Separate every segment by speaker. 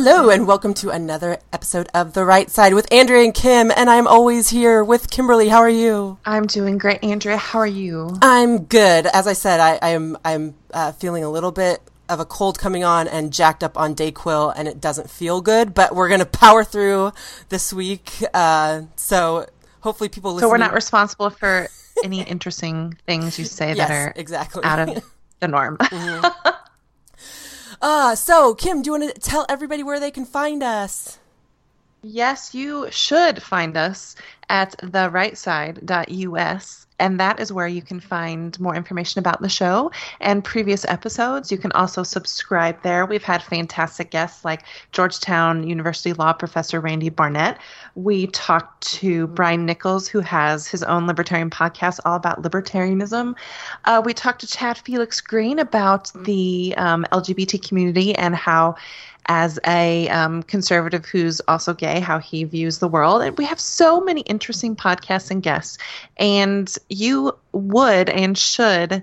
Speaker 1: Hello, and welcome to another episode of The Right Side with Andrea and Kim, and I'm always here with Kimberly. How are you?
Speaker 2: I'm doing great, Andrea. How are you?
Speaker 1: I'm good. As I said, I'm feeling a little bit of a cold coming on and jacked up on Dayquil, and it doesn't feel good, but we're going to power through this week. So hopefully people listen.
Speaker 2: So we're not responsible for any interesting things you say that are
Speaker 1: exactly
Speaker 2: out of the norm.
Speaker 1: Mm-hmm. So, Kim, do you want to tell everybody where they can find us?
Speaker 2: Yes, you should find us at therightside.us, and that is where you can find more information about the show and previous episodes. You can also subscribe there. We've had fantastic guests like Georgetown University law professor Randy Barnett. We talked to Brian Nichols, who has his own libertarian podcast all about libertarianism. We talked to Chad Felix Green about the LGBT community and how, as a conservative who's also gay, how he views the world. And we have so many interesting podcasts and guests. And you would and should,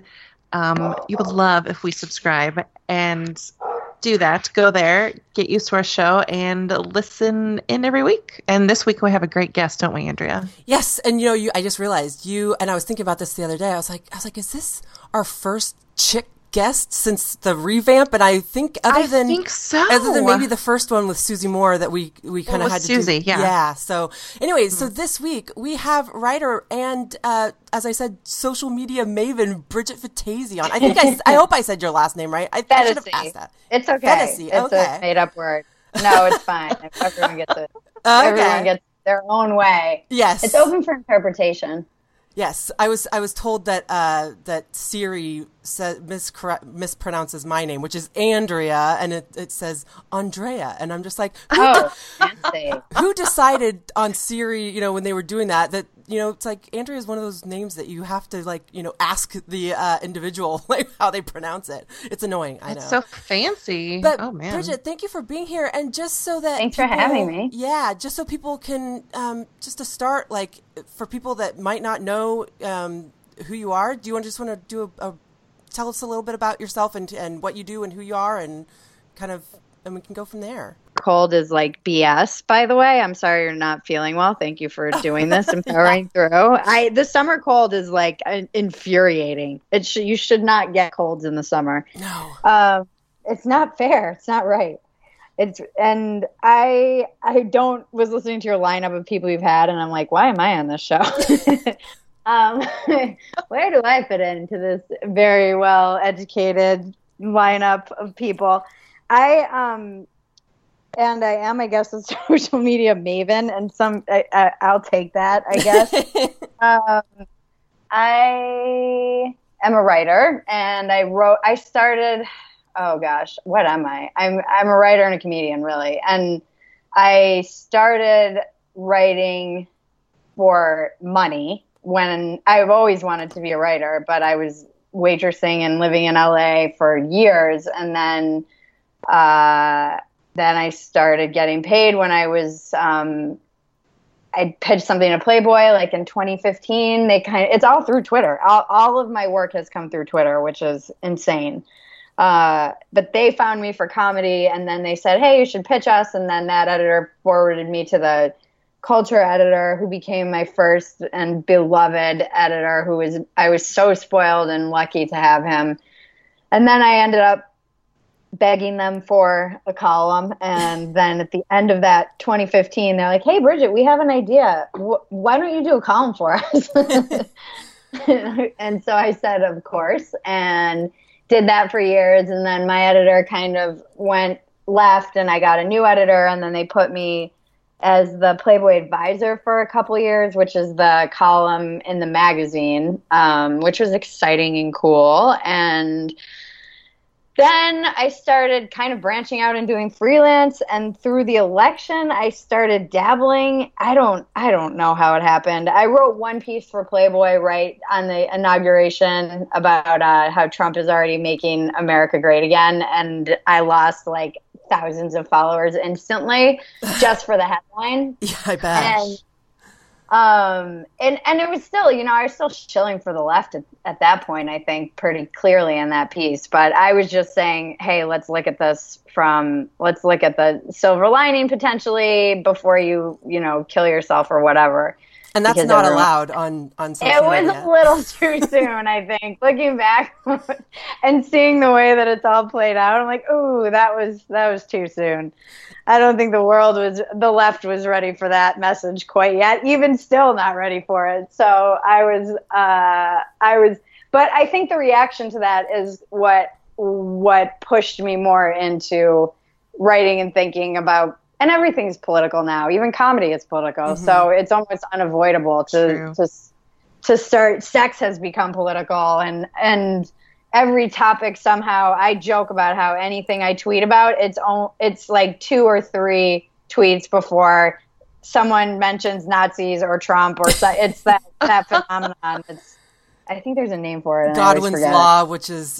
Speaker 2: you would love if we subscribe and do that. Go there, get used to our show, and listen in every week. And this week we have a great guest, don't we, Andrea?
Speaker 1: Yes, and I just realized and I was thinking about this the other day. I was like, is this our first chick guest since the revamp? And I think
Speaker 2: I think so.
Speaker 1: Other than maybe the first one with Susie Moore that we kind of had to
Speaker 2: Susie,
Speaker 1: do.
Speaker 2: Yeah.
Speaker 1: So anyway, so this week we have writer and as I said, social media maven Bridget Fatazi on. I hope I said your last name right. I should have asked that.
Speaker 3: It's okay.
Speaker 1: Fatazi,
Speaker 3: it's a made up word. No, it's fine. Everyone gets it. Okay. Everyone gets their own way.
Speaker 1: Yes.
Speaker 3: It's open for interpretation.
Speaker 1: Yes, I was told that that Siri mispronounces my name, which is Andrea, and it says Andrea, and I'm just like,
Speaker 3: fancy.
Speaker 1: Who decided on Siri? When they were doing that it's like Andrea is one of those names that you have to ask the individual how they pronounce it. It's annoying. I know.
Speaker 2: It's so fancy.
Speaker 1: But
Speaker 2: oh man,
Speaker 1: Bridget, thank you for being here, and just so that
Speaker 3: thanks for having me.
Speaker 1: Yeah, just so people can just to start, for people that might not know who you are, do you want to do tell us a little bit about yourself and what you do and who you are, and and we can go from there.
Speaker 3: Cold is like BS, by the way. I'm sorry you're not feeling well. Thank you for doing this and powering through. The summer cold is infuriating. You should not get colds in the summer.
Speaker 1: No.
Speaker 3: It's not fair. It's not right. I was listening to your lineup of people you've had, and I'm like, why am I on this show? Where do I fit into this very well educated lineup of people? I am, I guess, a social media maven, and I'll take that, I guess. I am a writer, and I started, oh gosh, what am I? I'm a writer and a comedian, really. And I started writing for money when I've always wanted to be a writer, but I was waitressing and living in LA for years. And then I started getting paid when I was, I pitched something to Playboy in 2015. It's all through Twitter. All of my work has come through Twitter, which is insane. But they found me for comedy, and then they said, hey, you should pitch us. And then that editor forwarded me to the culture editor, who became my first and beloved editor, I was so spoiled and lucky to have him. And then I ended up begging them for a column. And then at the end of that 2015, they're like, hey, Bridget, we have an idea. Why don't you do a column for us? And so I said, of course, and did that for years. And then my editor kind of left, and I got a new editor, and then they put me as the Playboy advisor for a couple years, which is the column in the magazine, which was exciting and cool. And then I started kind of branching out and doing freelance, and through the election, I started dabbling. I don't know how it happened. I wrote one piece for Playboy right on the inauguration about how Trump is already making America great again, and I lost thousands of followers instantly just for the headline.
Speaker 1: Yeah, I bet.
Speaker 3: And it was still, I was still shilling for the left at that point, I think, pretty clearly in that piece. But I was just saying, hey, let's look at the silver lining potentially before you kill yourself or whatever.
Speaker 1: And that's not allowed on social media.
Speaker 3: It was a little too soon, I think. Looking back and seeing the way that it's all played out, I'm like, ooh, that was too soon. I don't think the left was ready for that message quite yet. Even still not ready for it. So I was, but I think the reaction to that is what pushed me more into writing and thinking about. And everything's political now. Even comedy is political. Mm-hmm. So it's almost unavoidable to start. Sex has become political, and every topic somehow. I joke about how anything I tweet about, it's like 2 or 3 tweets before someone mentions Nazis or Trump or it's that phenomenon. I think there's a name for it.
Speaker 1: Godwin's Law, which is,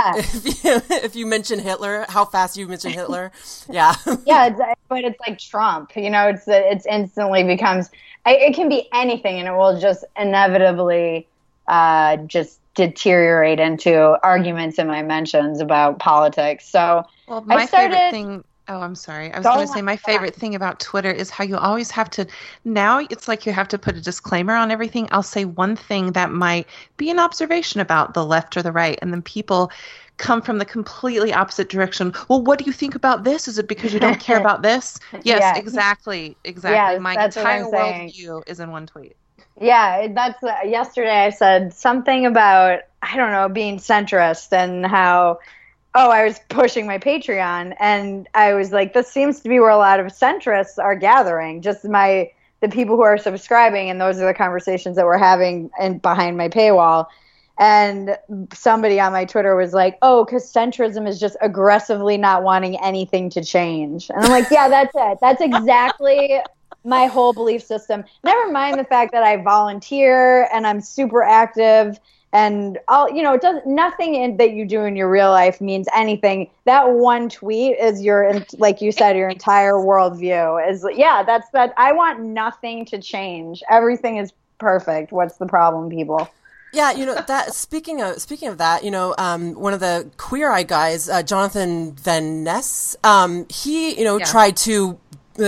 Speaker 1: if you mention Hitler, how fast you mention Hitler. Yeah.
Speaker 3: But it's like Trump, it's instantly becomes, it can be anything, and it will just inevitably just deteriorate into arguments in my mentions about politics. So
Speaker 2: favorite thing. Oh, I'm sorry. I was going to say my favorite thing about Twitter is how you always have to, now it's like you have to put a disclaimer on everything. I'll say one thing that might be an observation about the left or the right, and then people come from the completely opposite direction. Well, what do you think about this? Is it because you don't care about this? Yes, exactly.
Speaker 3: Yes,
Speaker 2: my entire worldview is in one tweet.
Speaker 3: Yeah, that's yesterday I said something about, I don't know, being centrist and how, I was pushing my Patreon, and I was like, this seems to be where a lot of centrists are gathering, just the people who are subscribing, and those are the conversations that we're having behind my paywall. And somebody on my Twitter was like, because centrism is just aggressively not wanting anything to change. And I'm like, yeah, that's it. That's exactly my whole belief system. Never mind the fact that I volunteer and I'm super active. And nothing that you do in your real life means anything. That one tweet is like you said, your entire worldview is, that's that. I want nothing to change. Everything is perfect. What's the problem, people?
Speaker 1: Yeah, that speaking of that, one of the Queer Eye guys, Jonathan Van Ness, he, tried to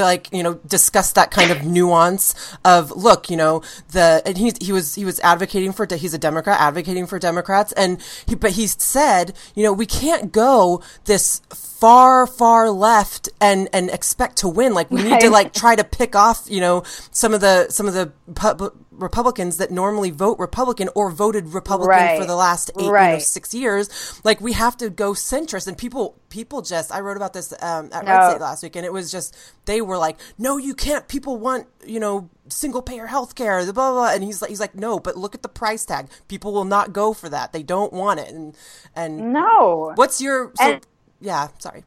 Speaker 1: discuss that kind of nuance of, look, and he was advocating for, he's a Democrat advocating for Democrats, but he said, we can't go this far left and expect to win. Like, we need to try to pick off, some of the Republicans that normally vote Republican or voted Republican for the last 6 years. Like, we have to go centrist. And people just, I wrote about this at Red State last week, and it was just, they were like, no, you can't. People want, single payer healthcare, the blah, blah, blah. And he's like, no, but look at the price tag. People will not go for that. They don't want it. And
Speaker 3: no.
Speaker 1: What's your, yeah, sorry.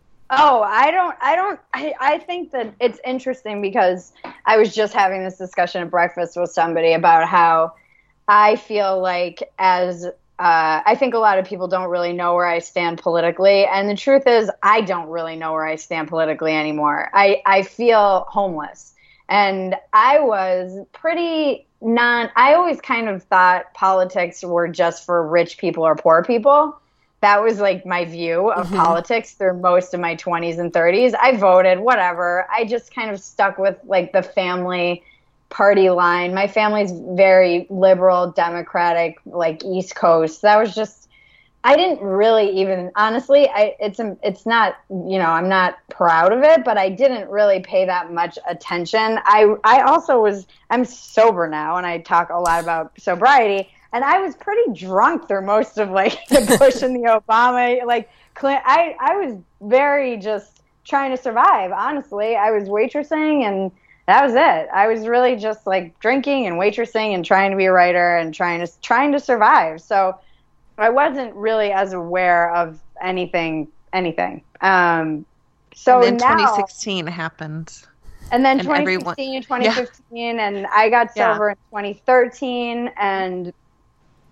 Speaker 3: I think that it's interesting because I was just having this discussion at breakfast with somebody about how I feel like I think a lot of people don't really know where I stand politically. And the truth is, I don't really know where I stand politically anymore. I feel homeless. And I was I always kind of thought politics were just for rich people or poor people. That was like my view of politics through most of my 20s and 30s. I voted, whatever. I just kind of stuck with like the family party line. My family's very liberal, democratic, like East Coast. That was just, I didn't really even, honestly, it's not, I'm not proud of it, but I didn't really pay that much attention. I also I'm sober now, and I talk a lot about sobriety. And I was pretty drunk through most of the Bush and the Obama, Clinton. I was very just trying to survive. Honestly, I was waitressing, and that was it. I was really just drinking and waitressing and trying to be a writer and trying to survive. So I wasn't really as aware of anything. So
Speaker 2: and then 2016 happened.
Speaker 3: And then 2016 and 2015, and I got sober in 2013, and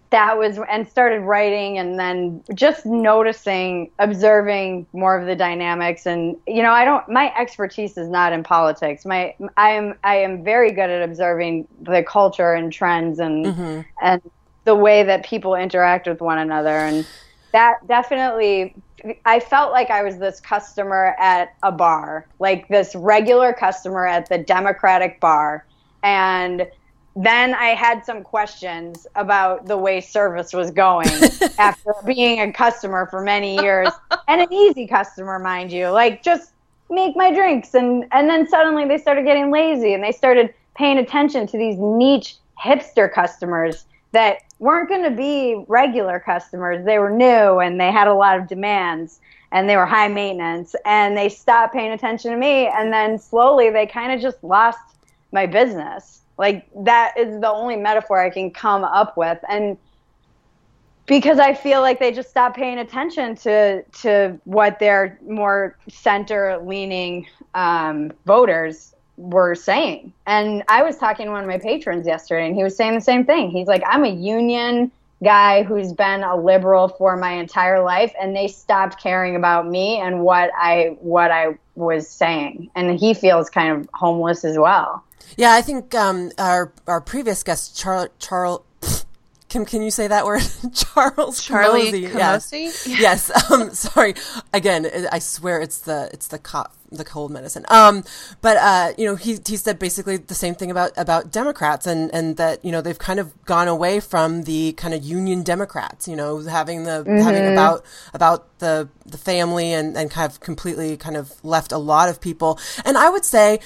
Speaker 3: that was, and started writing, and then just noticing, observing more of the dynamics. And my expertise is not in politics. I am very good at observing the culture and trends and the way that people interact with one another. And that definitely, I felt like I was this customer at a bar, like this regular customer at the Democratic bar. And then I had some questions about the way service was going after being a customer for many years, and an easy customer, mind you, like just make my drinks. And then suddenly they started getting lazy, and they started paying attention to these niche hipster customers that weren't going to be regular customers. They were new, and they had a lot of demands, and they were high maintenance, and they stopped paying attention to me. And then slowly they kind of just lost my business. Like, that is the only metaphor I can come up with. And because I feel like they just stopped paying attention to what their more center-leaning voters were saying. And I was talking to one of my patrons yesterday, and he was saying the same thing. He's like, I'm a union guy who's been a liberal for my entire life, and they stopped caring about me and what I was saying. And he feels kind of homeless as well.
Speaker 1: Yeah, I think our previous guest, Charles, can you say that word?
Speaker 2: Charlie
Speaker 1: Camosy.
Speaker 2: Camosy?
Speaker 1: Yes. Sorry. Again, I swear it's the cold medicine. But he said basically the same thing about Democrats, and that, they've kind of gone away from the kind of union Democrats, having about the family, and kind of completely kind of left a lot of people. And I would say,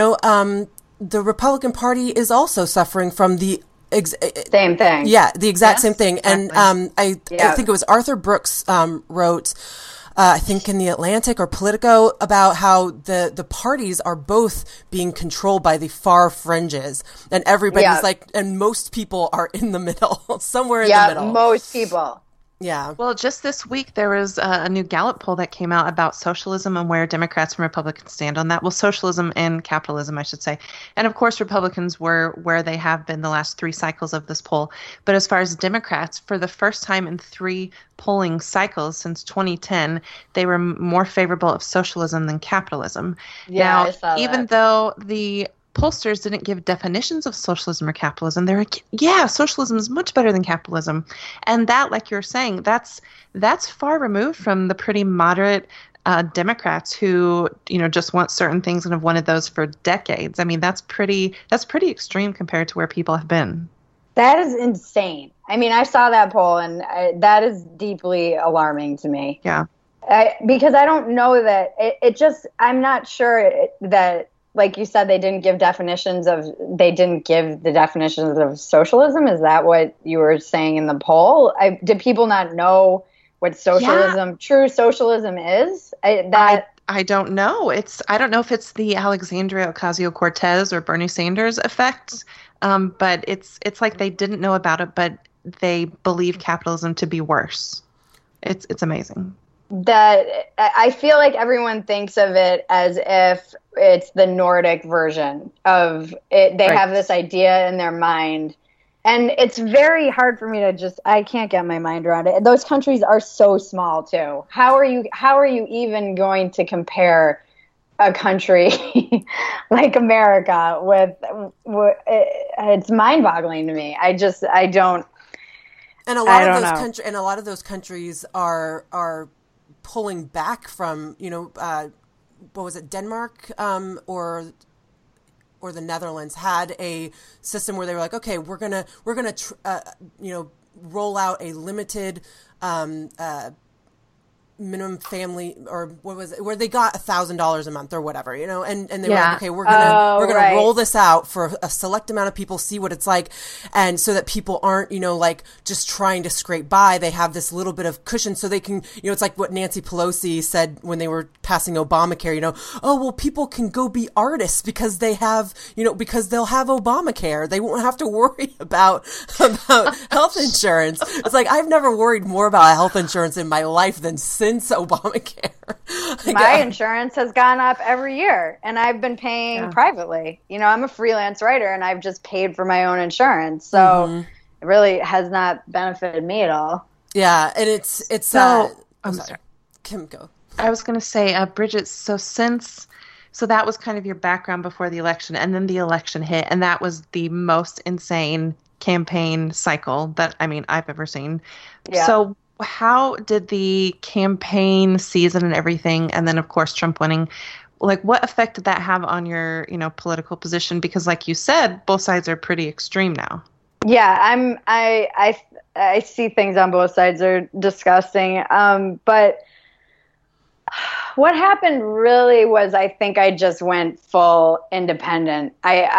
Speaker 1: the Republican Party is also suffering from the
Speaker 3: same thing.
Speaker 1: Yeah, the exact same thing. And I think it was Arthur Brooks wrote, I think in the Atlantic or Politico, about how the parties are both being controlled by the far fringes, and everybody's and most people are in the middle, somewhere in the middle.
Speaker 3: Yeah, most people.
Speaker 1: Yeah.
Speaker 2: Well, just this week, there was a new Gallup poll that came out about socialism and where Democrats and Republicans stand on that. Well, socialism and capitalism, I should say. And of course, Republicans were where they have been the last 3 cycles of this poll. But as far as Democrats, for the first time in 3 polling cycles since 2010, they were more favorable of socialism than capitalism.
Speaker 3: Yeah,
Speaker 2: now,
Speaker 3: I saw that.
Speaker 2: Even though the pollsters didn't give definitions of socialism or capitalism, they're like, yeah, socialism is much better than capitalism. And that, like you're saying, that's far removed from the pretty moderate Democrats who, just want certain things and have wanted those for decades. I mean, that's pretty extreme compared to where people have been.
Speaker 3: That is insane. I mean, I saw that poll, and that is deeply alarming to me.
Speaker 2: Yeah.
Speaker 3: Because I don't know that I'm not sure that, like you said, they didn't give the definitions of socialism. Is that what you were saying in the poll? Did people not know what true socialism is?
Speaker 2: I don't know. I don't know if it's the Alexandria Ocasio-Cortez or Bernie Sanders effect, but it's like they didn't know about it, but they believe capitalism to be worse. It's amazing.
Speaker 3: That I feel like everyone thinks of it as if it's the Nordic version of it. They have this idea in their mind, and it's very hard for me to I can't get my mind around it. Those countries are so small too. How are you even going to compare a country like America with it's mind-boggling to me. I don't.
Speaker 1: And a lot of those countries are pulling back from, what was it, Denmark or the Netherlands had a system where they were like, okay, we're gonna roll out a limited minimum family, or what was it, where they got $1,000 a month or whatever, and they were like, okay, we're gonna roll this out for a select amount of people, see what it's like, and so that people aren't, like just trying to scrape by. They have this little bit of cushion so they can, it's like what Nancy Pelosi said when they were passing Obamacare, oh, well, people can go be artists because they have, because they'll have Obamacare. They won't have to worry about health insurance. It's like, I've never worried more about health insurance in my life than since Obamacare.
Speaker 3: My insurance has gone up every year, and I've been paying privately. I'm a freelance writer, and I've just paid for my own insurance. So it really has not benefited me at all.
Speaker 1: Yeah, and it's
Speaker 2: So,
Speaker 1: I'm
Speaker 2: sorry.
Speaker 1: sorry. Kim, go.
Speaker 2: I was going to say, Bridget, so that was kind of your background before the election, and then the election hit, and that was the most insane campaign cycle that, I mean, I've ever seen.
Speaker 3: Yeah.
Speaker 2: So how did the campaign season and everything, and then, of course, Trump winning, like, what effect did that have on your, political position? Because, like you said, both sides are pretty extreme now.
Speaker 3: Yeah, I see things on both sides are disgusting. But what happened really was, I think I just went full independent.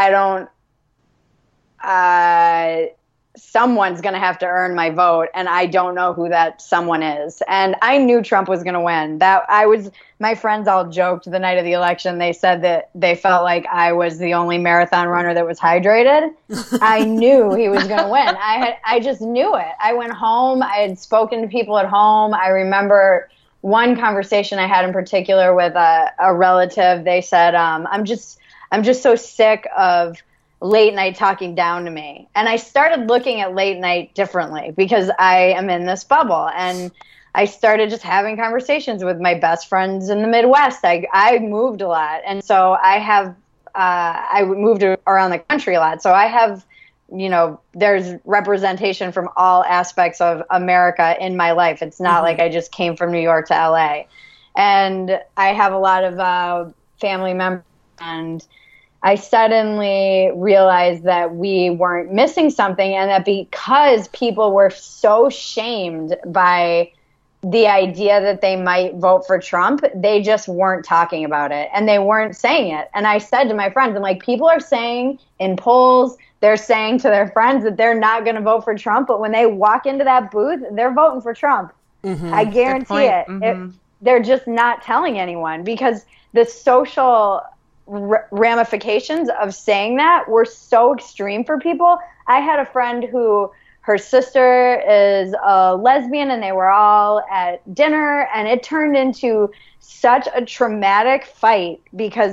Speaker 3: Someone's going to have to earn my vote, and I don't know who that someone is. And I knew Trump was going to win. My friends all joked the night of the election. They said that they felt like I was the only marathon runner that was hydrated. I knew he was going to win. I just knew it. I went home. I had spoken to people at home. I remember one conversation I had in particular with a relative. They said, I'm just so sick of late night talking down to me. And I started looking at late night differently because I am in this bubble. And I started just having conversations with my best friends in the Midwest. I moved a lot. And so I moved around the country a lot. So I have, there's representation from all aspects of America in my life. It's not like I just came from New York to LA. And I have a lot of family members, and I suddenly realized that we weren't missing something, and that because people were so shamed by the idea that they might vote for Trump, they just weren't talking about it, and they weren't saying it. And I said to my friends, I'm like, people are saying in polls, they're saying to their friends that they're not going to vote for Trump, but when they walk into that booth, they're voting for Trump. Mm-hmm. I guarantee it. Mm-hmm. They're just not telling anyone, because the social ramifications of saying that were so extreme for people. I had a friend who, her sister is a lesbian, and they were all at dinner, and it turned into such a traumatic fight because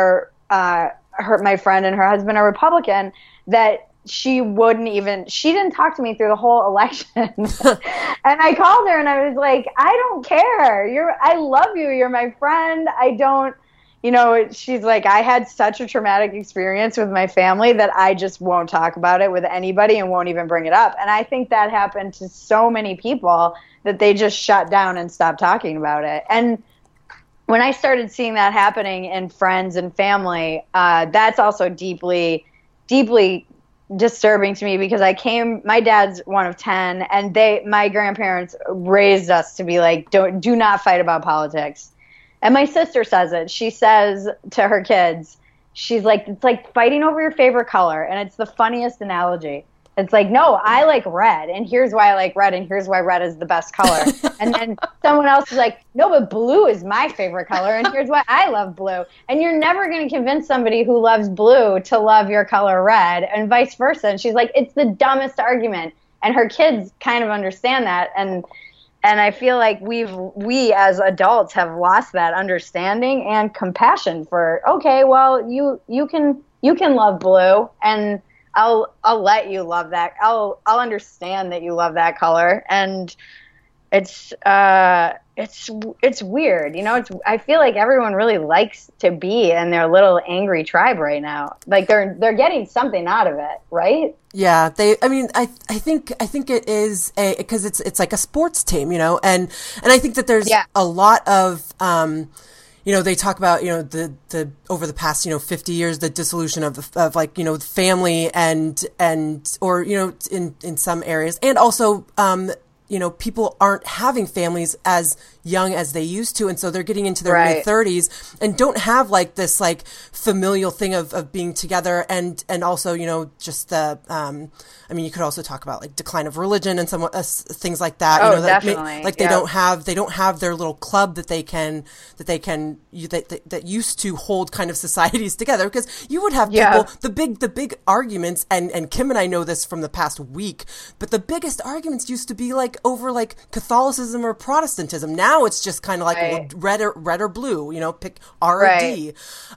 Speaker 3: my friend and her husband are Republican, that she didn't talk to me through the whole election. And I called her and I was like, I don't care. I love you. You're my friend. She's like, I had such a traumatic experience with my family that I just won't talk about it with anybody and won't even bring it up. And I think that happened to so many people that they just shut down and stopped talking about it. And when I started seeing that happening in friends and family, that's also deeply, deeply disturbing to me, because my dad's one of 10, and my grandparents raised us to be like, do not fight about politics. And my sister says it. She says to her kids, she's like, it's like fighting over your favorite color. And it's the funniest analogy. It's like, no, I like red, and here's why I like red, and here's why red is the best color. And then someone else is like, no, but blue is my favorite color, and here's why I love blue. And you're never going to convince somebody who loves blue to love your color red, and vice versa. And she's like, it's the dumbest argument. And her kids kind of understand that. And I feel like we as adults have lost that understanding and compassion for, okay, well, you can love blue, and I'll let you love that. I'll understand that you love that color. And it's weird. I feel like everyone really likes to be in their little angry tribe right now. Like they're getting something out of it, right?
Speaker 1: Yeah, I think it is because it's like a sports team, and I think that there's a lot of, they talk about, the over the past, 50 years, the dissolution of family and in some areas, and also, people aren't having families as young as they used to, and so they're getting into their mid-30s and don't have like this like familial thing of being together, and also just the you could also talk about like decline of religion and some things like that.
Speaker 3: Definitely.
Speaker 1: They don't have their little club that used to hold kind of societies together, because you would have people the big arguments, and Kim and I know this from the past week, but the biggest arguments used to be like over like Catholicism or Protestantism. Now it's just kind of like
Speaker 3: Right.
Speaker 1: well, red or blue, pick R or D.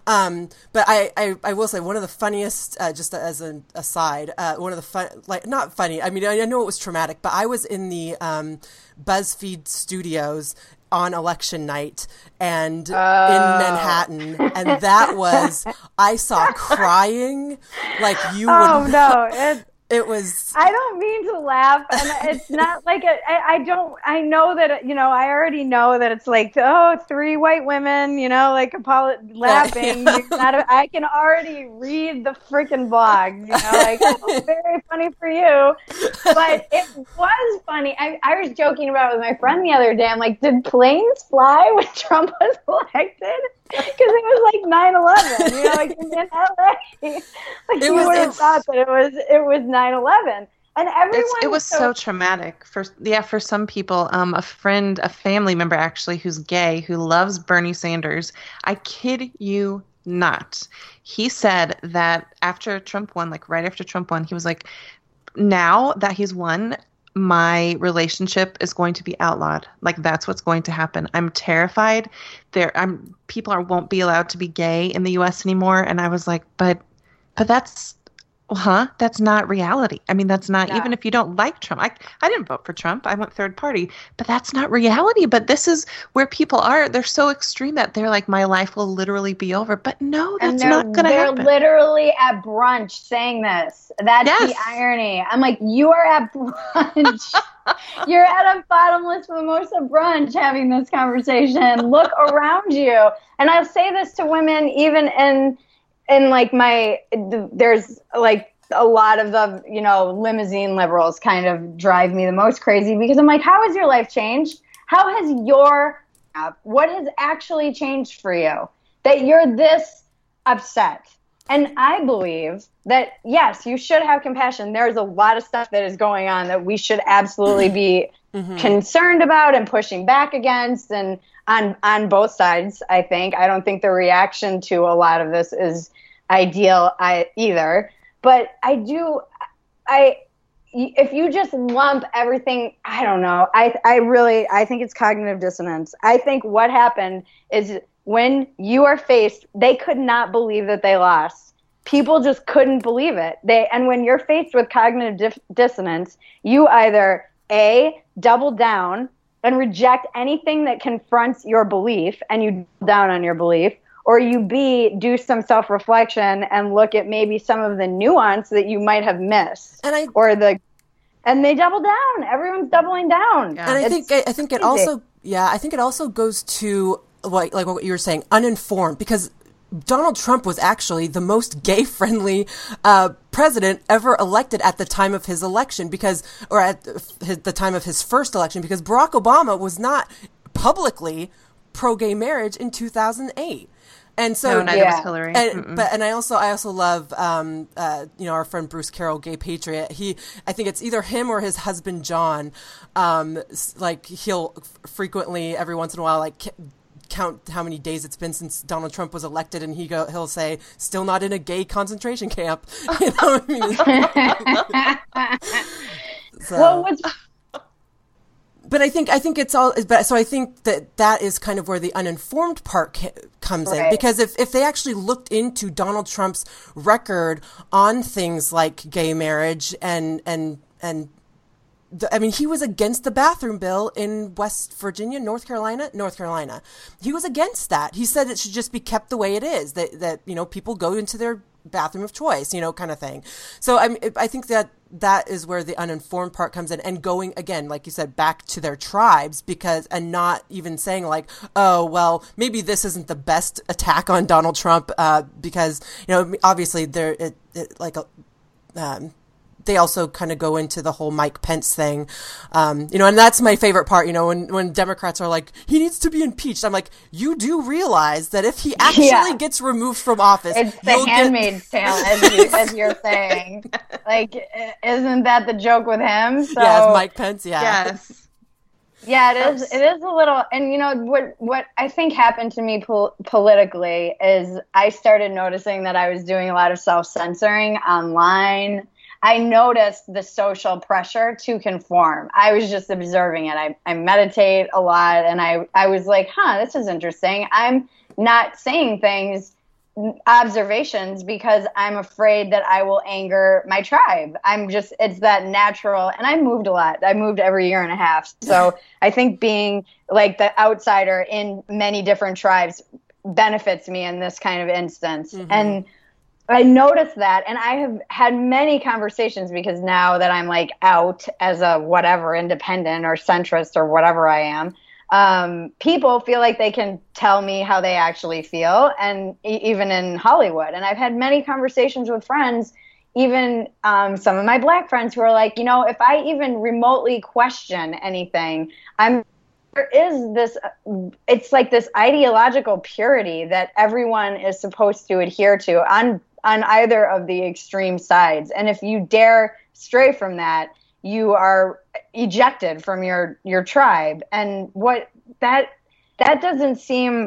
Speaker 1: But I will say one of the funniest, just as an aside, one of the not funny. I mean, I know it was traumatic, but I was in the BuzzFeed studios on election night and in Manhattan, and that was, I saw crying like you would.
Speaker 3: Oh no!
Speaker 1: It was.
Speaker 3: I don't mean to laugh, and it's not like I don't. I know that I already know that it's like three white women, like laughing.
Speaker 1: Yeah.
Speaker 3: I can already read the freaking blog. Like it's very funny for you, but it was funny. I was joking about it with my friend the other day. I'm like, did planes fly when Trump was elected? Because it was like 9/11, like in LA. Like you would have thought that it was 9/11, and everyone.
Speaker 2: It was so traumatic for some people. A family member actually, who's gay, who loves Bernie Sanders. I kid you not. He said that after Trump won, like right after Trump won, he was like, now that he's won, my relationship is going to be outlawed. Like that's what's going to happen. I'm terrified. People won't be allowed to be gay in the U.S. anymore. And I was like, but that's not reality. I mean, that's not, even if you don't like Trump. I didn't vote for Trump. I went third party, but that's not reality. But this is where people are. They're so extreme that they're like, my life will literally be over. But no, that's not going to happen.
Speaker 3: They're literally at brunch saying this. That's the irony. I'm like, you are at brunch. You're at a bottomless mimosa brunch having this conversation. Look around you. And I'll say this to women, even in like there's like a lot of the, limousine liberals kind of drive me the most crazy because I'm like, how has your life changed? How has what has actually changed for you that you're this upset? And I believe that, yes, you should have compassion. There's a lot of stuff that is going on that we should absolutely be concerned about and pushing back against, and on both sides, I think. I don't think the reaction to a lot of this is ideal either. But if you just lump everything, I don't know. I think it's cognitive dissonance. I think what happened is when you are faced, they could not believe that they lost. People just couldn't believe it. And when you're faced with cognitive dissonance, you either A, double down and reject anything that confronts your belief and you double down on your belief, or you B, do some self-reflection and look at maybe some of the nuance that you might have missed. And they double down. Everyone's doubling down.
Speaker 1: Yeah. And I think it also goes to like what you were saying, uninformed, because Donald Trump was actually the most gay-friendly president ever elected at the time of his election, or at the time of his first election, because Barack Obama was not publicly pro-gay marriage in 2008. And so,
Speaker 2: neither was Hillary.
Speaker 1: And I also love, our friend Bruce Carroll, Gay Patriot. I think it's either him or his husband John. Like he'll frequently, every once in a while, like count how many days it's been since Donald Trump was elected, and he'll say, "Still not in a gay concentration camp." You know what I mean? So. But I think it's all. So I think that is kind of where the uninformed part comes in, because if they actually looked into Donald Trump's record on things like gay marriage and he was against the bathroom bill in West Virginia, North Carolina. He was against that. He said it should just be kept the way it is. That people go into their bathroom of choice, kind of thing. So I think that is where the uninformed part comes in, and going again, like you said, back to their tribes, and not even saying like, oh well, maybe this isn't the best attack on Donald Trump, because obviously they also kind of go into the whole Mike Pence thing, and that's my favorite part. When Democrats are like, he needs to be impeached. I'm like, you do realize that if he actually gets removed from office,
Speaker 3: it's the Handmaid's Tale, as you're saying. Like, isn't that the joke with him? So,
Speaker 1: yes, Mike Pence. Yeah.
Speaker 2: Yes.
Speaker 3: Yeah, it is. It is a little, and what I think happened to me politically is I started noticing that I was doing a lot of self-censoring online. I noticed the social pressure to conform. I was just observing it. I meditate a lot, and I was like, this is interesting. I'm not saying things, observations, because I'm afraid that I will anger my tribe. It's that natural. And I moved a lot. I moved every year and a half. So I think being like the outsider in many different tribes benefits me in this kind of instance. Mm-hmm. And I noticed that, and I have had many conversations, because now that I'm like out as a whatever, independent or centrist or whatever I am, people feel like they can tell me how they actually feel, and even in Hollywood. And I've had many conversations with friends, even some of my Black friends, who are like, if I even remotely question anything, there is this, it's like this ideological purity that everyone is supposed to adhere to on either of the extreme sides. And if you dare stray from that, you are ejected from your tribe. And what that doesn't seem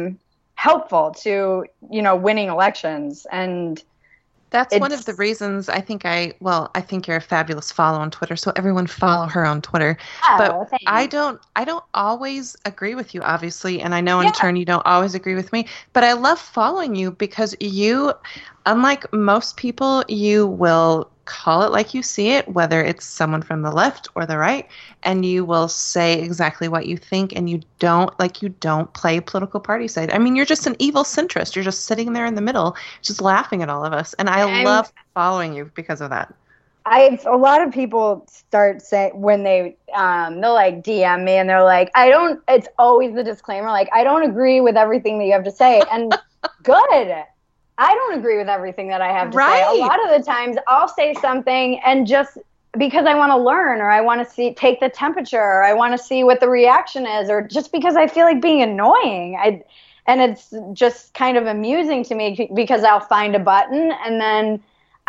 Speaker 3: helpful to, winning elections. And
Speaker 2: that's one of the reasons I think you're a fabulous follow on Twitter. So everyone follow her on Twitter.
Speaker 3: Oh,
Speaker 2: but
Speaker 3: thanks.
Speaker 2: I don't always agree with you, obviously. And I know in turn you don't always agree with me, but I love following you because you, unlike most people, you will call it like you see it, whether it's someone from the left or the right, and you will say exactly what you think, and you don't play political party side. I mean, you're just an evil centrist. You're just sitting there in the middle, just laughing at all of us. And I love following you because of that.
Speaker 3: A lot of people start saying, when they'll like DM me and they're like, it's always the disclaimer, like, I don't agree with everything that you have to say. And good. I don't agree with everything that I have to say. A lot of the times I'll say something and just because I want to learn, or I want to take the temperature, or I want to see what the reaction is, or just because I feel like being annoying. And it's just kind of amusing to me because I'll find a button, and then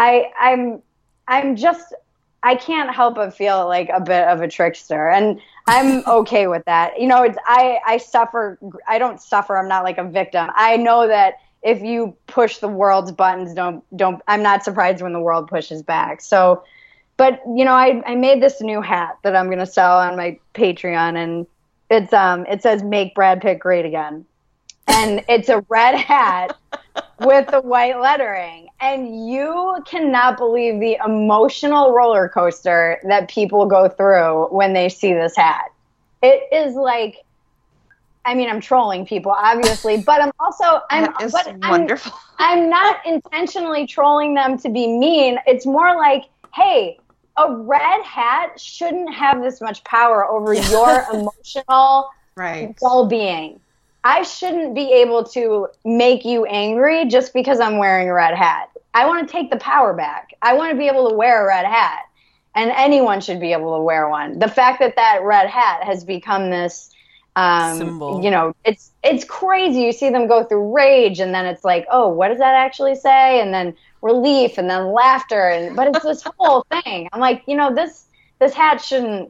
Speaker 3: I can't help but feel like a bit of a trickster, and I'm okay with that. I suffer. I don't suffer. I'm not like a victim. I know that if you push the world's buttons, don't. I'm not surprised when the world pushes back. So, but I made this new hat that I'm going to sell on my Patreon, and it says "Make Brad Pitt Great Again," and it's a red hat with the white lettering, and you cannot believe the emotional roller coaster that people go through when they see this hat. It is like, I mean, I'm trolling people, obviously, but
Speaker 2: wonderful.
Speaker 3: I'm not intentionally trolling them to be mean. It's more like, hey, a red hat shouldn't have this much power over your emotional well-being. I shouldn't be able to make you angry just because I'm wearing a red hat. I want to take the power back. I want to be able to wear a red hat, and anyone should be able to wear one. The fact that red hat has become this symbol. It's crazy. You see them go through rage, and then it's like, oh, what does that actually say? And then relief, and then laughter, but it's this whole thing. I'm like, this hat shouldn't.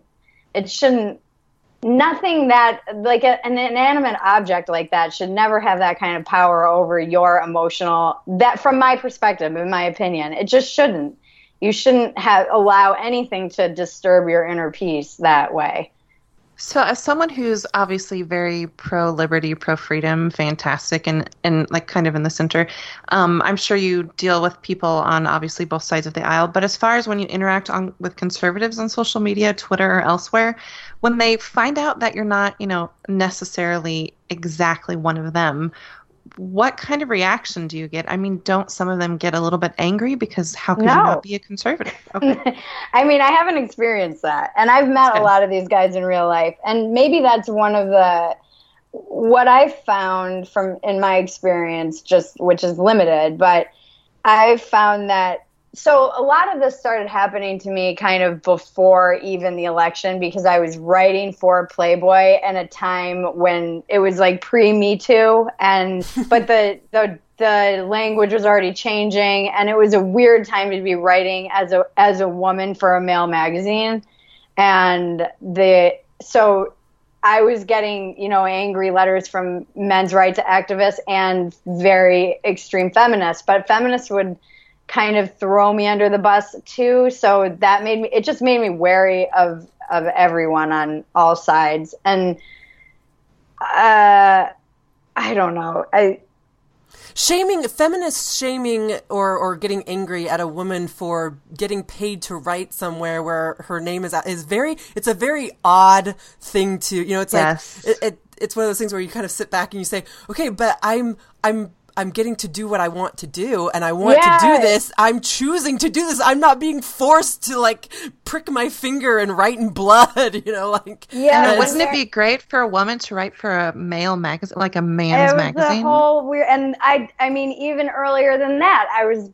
Speaker 3: Nothing that, like, an inanimate object like that should never have that kind of power over your emotional. That, from my perspective, in my opinion, it just shouldn't. You shouldn't allow anything to disturb your inner peace that way.
Speaker 2: So as someone who's obviously very pro-liberty, pro-freedom, fantastic, and like kind of in the center, I'm sure you deal with people on obviously both sides of the aisle. But as far as when you interact with conservatives on social media, Twitter or elsewhere, when they find out that you're not, necessarily exactly one of them, what kind of reaction do you get? I mean, don't some of them get a little bit angry because how could you not be a conservative? Okay.
Speaker 3: I mean, I haven't experienced that. And I've met a lot of these guys in real life. And maybe that's one of what I've found in my experience, which is limited, but I've found that. So a lot of this started happening to me kind of before even the election, because I was writing for Playboy at a time when it was like pre-Me Too, but the language was already changing, and it was a weird time to be writing as a woman for a male magazine, and so I was getting angry letters from men's rights activists and very extreme feminists, but feminists would kind of throw me under the bus too. So that it just made me wary of everyone on all sides. And I don't know.
Speaker 1: Feminist shaming or getting angry at a woman for getting paid to write somewhere where her name is it's a very odd thing to, it's
Speaker 2: yes.
Speaker 1: like, it's one of those things where you kind of sit back and you say, okay, but I'm getting to do what I want to do, and I want to do this. I'm choosing to do this. I'm not being forced to like prick my finger and write in blood, like.
Speaker 3: Yeah.
Speaker 2: And wouldn't it be great for a woman to write for a male magazine, like a man's magazine?
Speaker 3: It was a whole weird, and I mean, even earlier than that,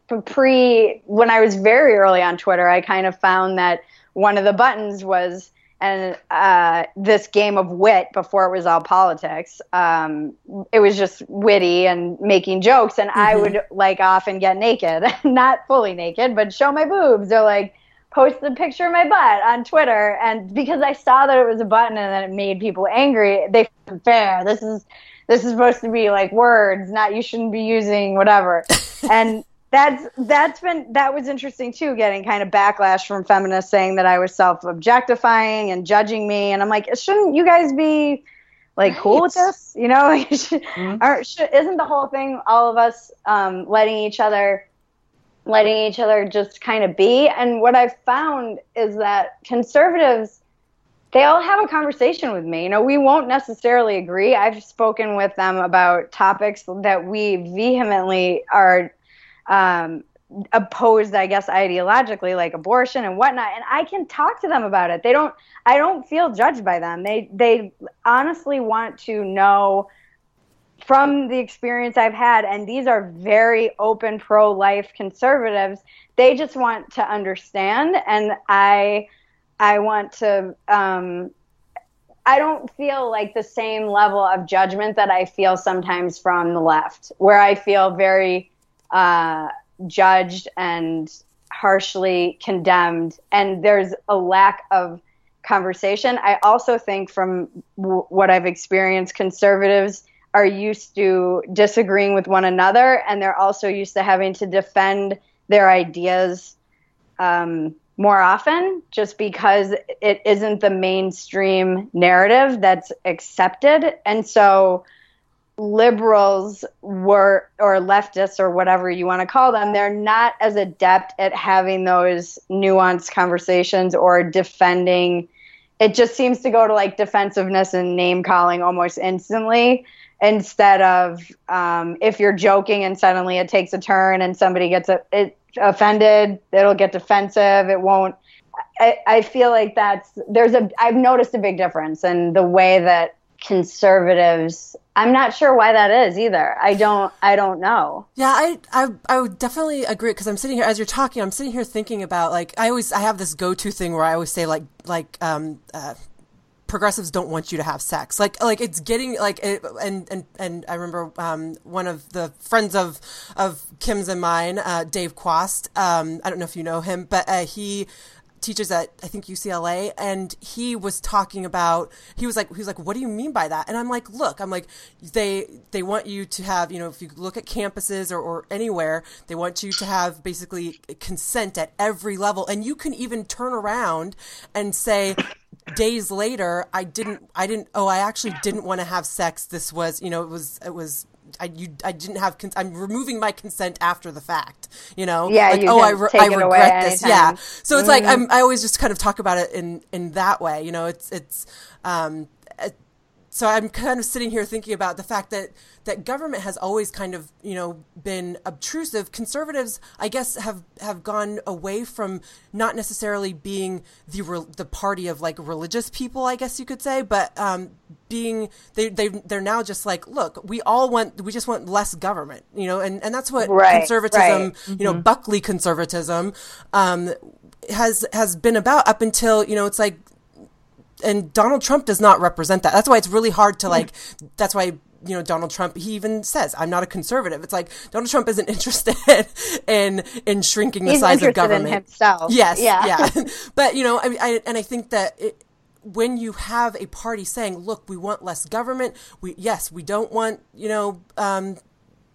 Speaker 3: when I was very early on Twitter, I kind of found that one of the buttons was, and this game of wit before it was all politics. It was just witty and making jokes, and I would like often get naked, not fully naked, but show my boobs or like post a picture of my butt on Twitter. And because I saw that it was a button and that it made people angry, they said, fair. This is supposed to be like words, not you shouldn't be using whatever. And that was interesting too, getting kind of backlash from feminists saying that I was self-objectifying and judging me, and I'm like, shouldn't you guys be like cool with this? Isn't the whole thing all of us letting each other just kind of be? And what I've found is that conservatives, they all have a conversation with me. We won't necessarily agree. I've spoken with them about topics that we vehemently are opposed, I guess, ideologically, like abortion and whatnot, and I can talk to them about it. I don't feel judged by them. They honestly want to know from the experience I've had, and these are very open, pro-life conservatives. They just want to understand, and I want to. I don't feel like the same level of judgment that I feel sometimes from the left, where I feel very judged and harshly condemned, and there's a lack of conversation. I also think from what I've experienced, conservatives are used to disagreeing with one another, and they're also used to having to defend their ideas more often, just because it isn't the mainstream narrative that's accepted. And so liberals or leftists or whatever you want to call them, they're not as adept at having those nuanced conversations or defending. It just seems to go to like defensiveness and name calling almost instantly, instead of if you're joking and suddenly it takes a turn and somebody gets offended, it'll get defensive. It won't. I feel like I've noticed a big difference in the way that conservatives, I'm not sure why that is either. I don't know.
Speaker 1: Yeah, I would definitely agree, because I'm sitting here, as you're talking, I'm sitting here thinking about, like, I have this go-to thing where I always say, progressives don't want you to have sex. Like it's getting like, and I remember one of the friends of Kim's and mine, Dave Quast. I don't know if you know him, but he teaches at, I think, UCLA, and he was talking about, he was like, what do you mean by that? And I'm like, look, they want you to have, if you look at campuses or anywhere, they want you to have basically consent at every level. And you can even turn around and say, days later, I actually didn't want to have sex. This was, I didn't have, I'm removing my consent after the fact,
Speaker 3: Yeah,
Speaker 1: like, I regret this.
Speaker 3: Anytime.
Speaker 1: Yeah. So it's like, I always just kind of talk about it in that way, so I'm kind of sitting here thinking about the fact that government has always kind of, been obtrusive. Conservatives, I guess, have gone away from not necessarily being the party of like religious people, I guess you could say, but they're now just like, look, we just want less government, and that's what conservatism,
Speaker 2: Mm-hmm.
Speaker 1: Buckley conservatism, has been about up until, it's like, and Donald Trump does not represent that. That's why it's really hard to that's why, Donald Trump, he even says, I'm not a conservative. It's like Donald Trump isn't interested in shrinking the size of government.
Speaker 3: He's interested in himself.
Speaker 1: Yes.
Speaker 3: Yeah.
Speaker 1: But, I think that when you have a party saying, look, we want less government. We don't want,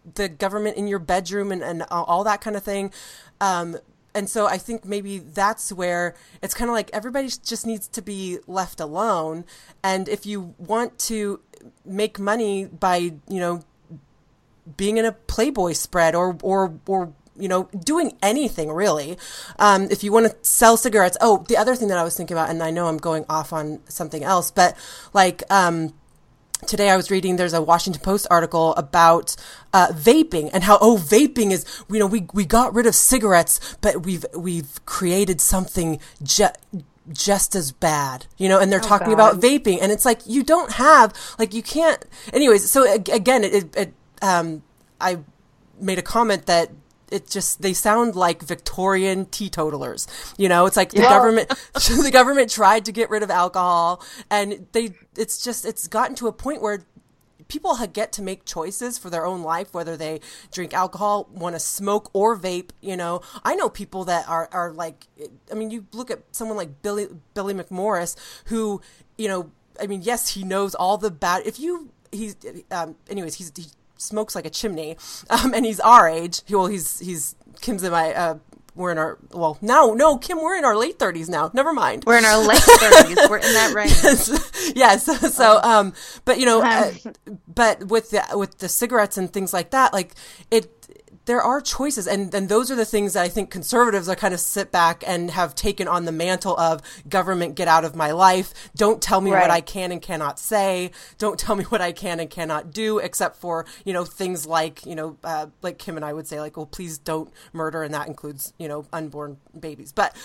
Speaker 1: the government in your bedroom and all that kind of thing. And so I think maybe that's where it's kind of like everybody just needs to be left alone. And if you want to make money by, being in a Playboy spread or doing anything really, if you want to sell cigarettes. Oh, the other thing that I was thinking about, and I know I'm going off on something else, but like, today I was reading, there's a Washington Post article about vaping and how, vaping is, we got rid of cigarettes, but we've created something just as bad, and they're talking about vaping, and it's like, you don't have, like, you can't, anyways. So again, I made a comment that they sound like Victorian teetotalers. It's like the government tried to get rid of alcohol, and it's gotten to a point where people get to make choices for their own life, whether they drink alcohol, want to smoke or vape. I know people that are like, you look at someone like Billy McMorris, who, yes, he knows all the bad, he smokes like a chimney, and he's our age. He's Kim's and I. We're in our no, Kim, we're in our late 30s now. Never mind.
Speaker 2: We're in our late 30s. We're in that range.
Speaker 1: Yes. So, but with the cigarettes and things like that, like there are choices, and those are the things that I think conservatives are kind of sit back and have taken on the mantle of government, get out of my life. Don't tell me what I can and cannot say. Don't tell me what I can and cannot do, except for, things like, like Kim and I would say, like, well, please don't murder. And that includes, unborn babies. But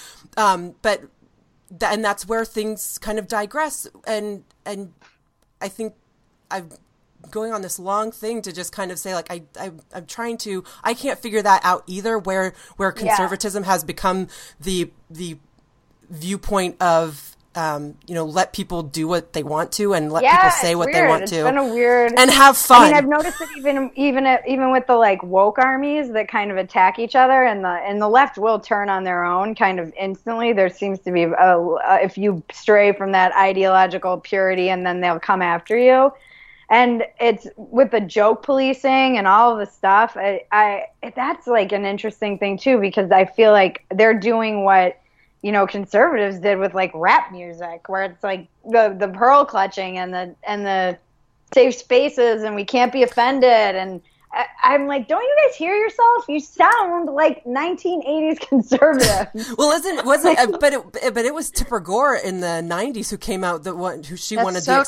Speaker 1: that's where things kind of digress. And I think going on this long thing to just kind of say, like, I'm trying to, I can't figure that out either, where conservatism has become the viewpoint of, let people do what they want to and let people say what they want to.
Speaker 3: It's been a weird,
Speaker 1: and have fun.
Speaker 3: I've noticed it even with the like woke armies that kind of attack each other, and the left will turn on their own kind of instantly. There seems to be if you stray from that ideological purity, and then they'll come after you. And it's with the joke policing and all of the stuff. That's like an interesting thing too, because I feel like they're doing what, conservatives did with like rap music, where it's like the pearl clutching and the safe spaces, and we can't be offended. And I'm like, don't you guys hear yourself? You sound like 1980s conservatives.
Speaker 1: Well, but it was Tipper Gore in the 90s who came out wanted the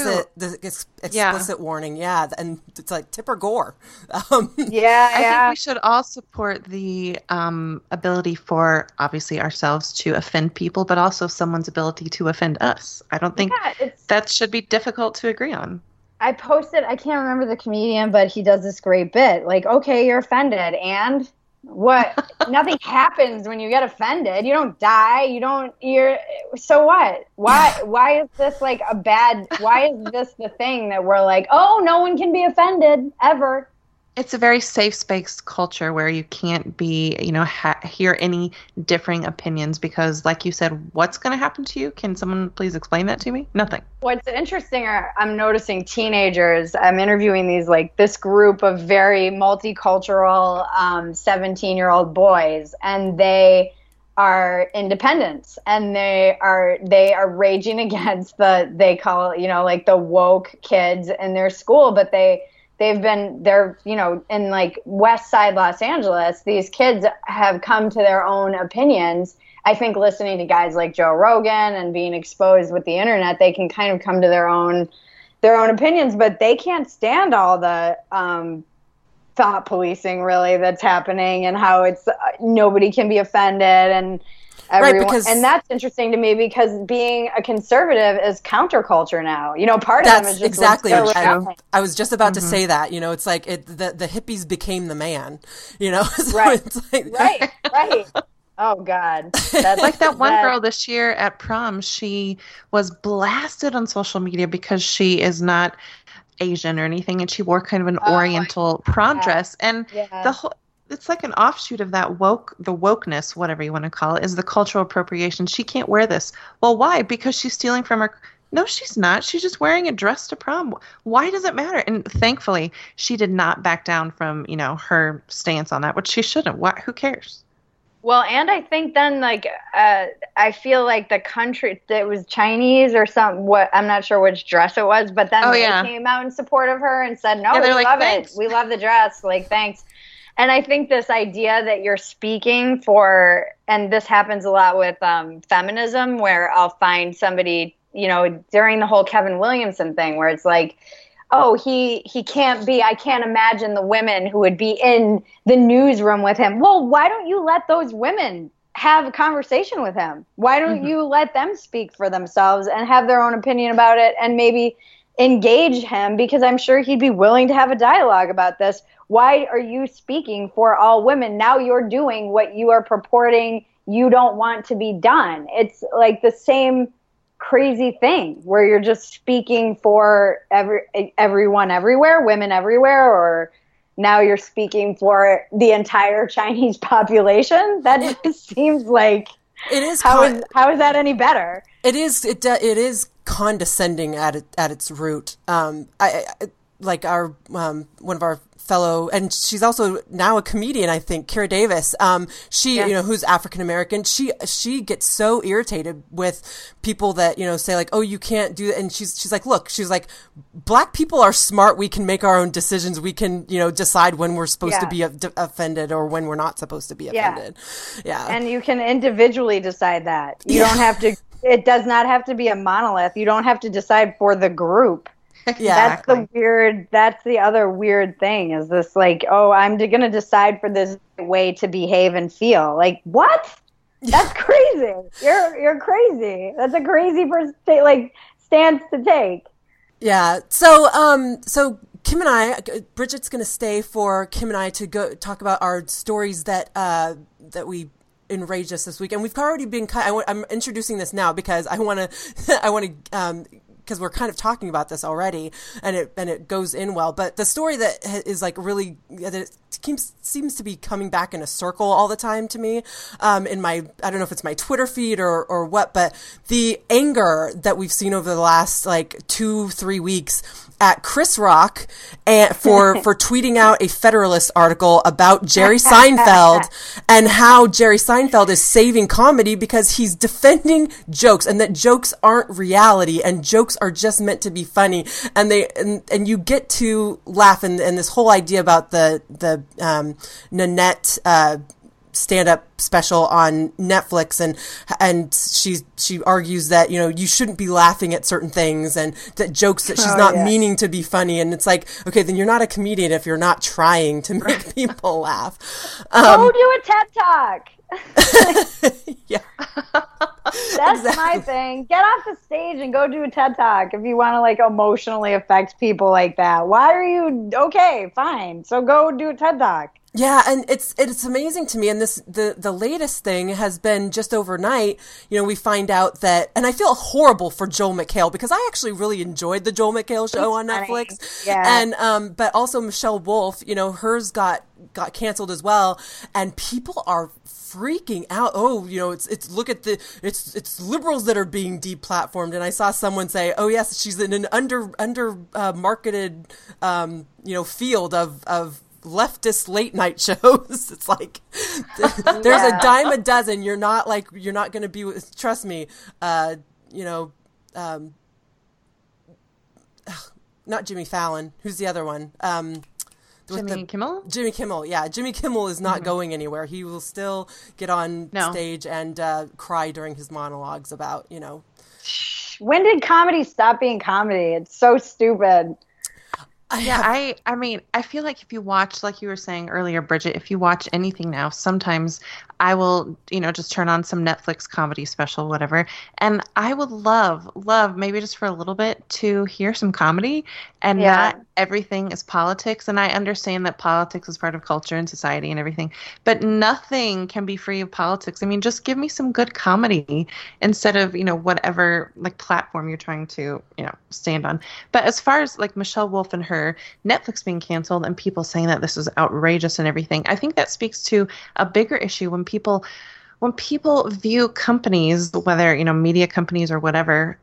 Speaker 1: explicit warning. Yeah, and it's like Tipper Gore.
Speaker 2: I think we should all support the ability for obviously ourselves to offend people, but also someone's ability to offend us. I don't think that should be difficult to agree on.
Speaker 3: I posted, I can't remember the comedian, but he does this great bit. Like, okay, you're offended, and what? Nothing happens when you get offended. You don't die. So what? Why is this like why is this the thing that we're like, oh, no one can be offended ever?
Speaker 2: It's a very safe space culture where you can't be, hear any differing opinions because, like you said, what's going to happen to you? Can someone please explain that to me? Nothing.
Speaker 3: What's interesting, I'm noticing teenagers. I'm interviewing this group of very multicultural 17-year-old boys, and they are independents, and they are raging against they call it, the woke kids in their school, but they're in like West Side Los Angeles, these kids have come to their own opinions. I think listening to guys like Joe Rogan and being exposed with the internet, they can kind of come to their own opinions, but they can't stand all the thought policing really that's happening, and how it's nobody can be offended, and everyone, and that's interesting to me because being a conservative is counterculture now. Part of them is just
Speaker 1: exactly. I was just about to say that. It's like the hippies became the man. So
Speaker 3: right,
Speaker 1: it's like,
Speaker 3: right. Oh God,
Speaker 2: that's like that one girl this year at prom. She was blasted on social media because she is not Asian or anything, and she wore kind of an Oriental prom dress, and the whole. It's like an offshoot of that the wokeness, whatever you want to call it, is the cultural appropriation. She can't wear this. Well, why? Because she's stealing from her. No, she's not. She's just wearing a dress to prom. Why does it matter? And thankfully, she did not back down from, her stance on that, which she shouldn't. Who cares?
Speaker 3: Well, and I think then, like, I feel like the country, it was Chinese or something, I'm not sure which dress it was, but then they came out in support of her and said, no, we love it. We love the dress. Like, thanks. And I think this idea that you're speaking for, and this happens a lot with feminism, where I'll find somebody, during the whole Kevin Williamson thing, where it's like, oh, he can't be, I can't imagine the women who would be in the newsroom with him. Well, why don't you let those women have a conversation with him? Why don't you let them speak for themselves and have their own opinion about it and maybe engage him? Because I'm sure he'd be willing to have a dialogue about this. Why are you speaking for all women? Now you're doing what you are purporting you don't want to be done. It's like the same crazy thing where you're just speaking for everyone everywhere, women everywhere, or now you're speaking for the entire Chinese population. That just seems like
Speaker 1: it is.
Speaker 3: How is that any better?
Speaker 1: It is. It is condescending at its root. I like our one of our fellow, and she's also now a comedian, I think, Kira Davis. She, who's African American. She gets so irritated with people that, say like, oh, you can't do that. And she's like, look, she's like, Black people are smart. We can make our own decisions. We can, decide when we're supposed to be offended or when we're not supposed to be offended. Yeah. And
Speaker 3: you can individually decide that. You don't have to, it does not have to be a monolith. You don't have to decide for the group.
Speaker 1: Yeah,
Speaker 3: that's the other weird thing is this, like, oh, I'm going to decide for this way to behave and feel. Like, what? That's crazy. You're crazy. That's a crazy stance to take.
Speaker 1: Yeah. So Kim and I, Bridget's going to stay for Kim and I to go talk about our stories that we enraged us this week. And we've already been I'm introducing this now because I want to, because we're kind of talking about this already, and it goes in well. But the story that is like really, that it seems to be coming back in a circle all the time to me, in my, I don't know if it's my Twitter feed or what, but the anger that we've seen over the last like 2-3 weeks at Chris Rock and for tweeting out a Federalist article about Jerry Seinfeld and how Jerry Seinfeld is saving comedy because he's defending jokes and that jokes aren't reality and jokes are just meant to be funny, and you get to laugh, and this whole idea about the Nanette stand-up special on Netflix, and she argues that you shouldn't be laughing at certain things and that jokes that she's not meaning to be funny, and it's like, okay, then you're not a comedian if you're not trying to make people laugh.
Speaker 3: Go do a TED Talk.
Speaker 1: Yeah.
Speaker 3: That's exactly my thing. Get off the stage and go do a TED Talk if you want to like emotionally affect people like that. Why are you okay? Fine. So go do a TED Talk.
Speaker 1: Yeah, and it's amazing to me, and the latest thing has been just overnight. We find out that, and I feel horrible for Joel McHale because I actually really enjoyed the Joel McHale show on Netflix.
Speaker 3: Yeah.
Speaker 1: And but also Michelle Wolf, hers got canceled as well, and people are freaking out. Oh, it's look at it's liberals that are being deplatformed, and I saw someone say, oh yes, she's in an under marketed field of leftist late night shows. It's like there's a dime a dozen. You're not going to be with, trust me, not Jimmy Fallon. Who's the other one?
Speaker 2: Jimmy Kimmel?
Speaker 1: Jimmy Kimmel, yeah. Jimmy Kimmel is not going anywhere. He will still get on stage and cry during his monologues about,
Speaker 3: When did comedy stop being comedy? It's so stupid.
Speaker 2: I mean, I feel like if you watch, like you were saying earlier, Bridget, if you watch anything now, sometimes I will, just turn on some Netflix comedy special, whatever, and I would love, maybe just for a little bit, to hear some comedy, and not everything is politics. And I understand that politics is part of culture and society and everything, but nothing can be free of politics. I mean, just give me some good comedy instead of, whatever like platform you're trying to, stand on. But as far as like Michelle Wolf and her Netflix being canceled and people saying that this is outrageous and everything, I think that speaks to a bigger issue when people view companies, whether, media companies or whatever,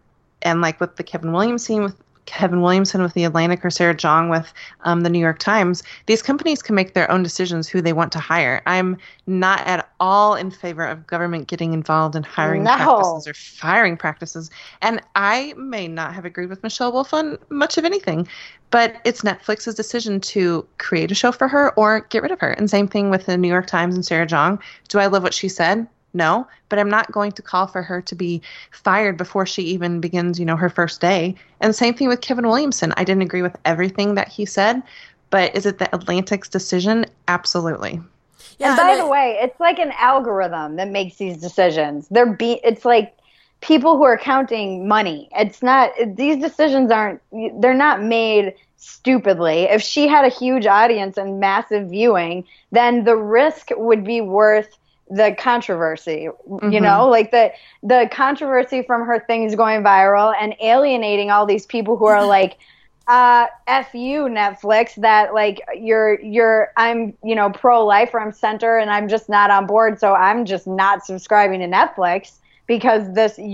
Speaker 2: and like with the Kevin Williamson with the Atlantic or Sarah Jong with the New York Times, these companies can make their own decisions who they want to hire. I'm not at all in favor of government getting involved in hiring practices or firing practices. And I may not have agreed with Michelle Wolf on much of anything, but it's Netflix's decision to create a show for her or get rid of her. And same thing with the New York Times and Sarah Jong. Do I love what she said? No, but I'm not going to call for her to be fired before she even begins, her first day. And same thing with Kevin Williamson. I didn't agree with everything that he said, but is it the Atlantic's decision? Absolutely.
Speaker 3: Yeah, and by the way, it's like an algorithm that makes these decisions. It's like people who are counting money. It's not, these decisions they're not made stupidly. If she had a huge audience and massive viewing, then the risk would be worth the controversy, like the controversy from her things going viral and alienating all these people who are like, F you, Netflix, that like I'm, pro-life or I'm center and I'm just not on board. So I'm just not subscribing to Netflix because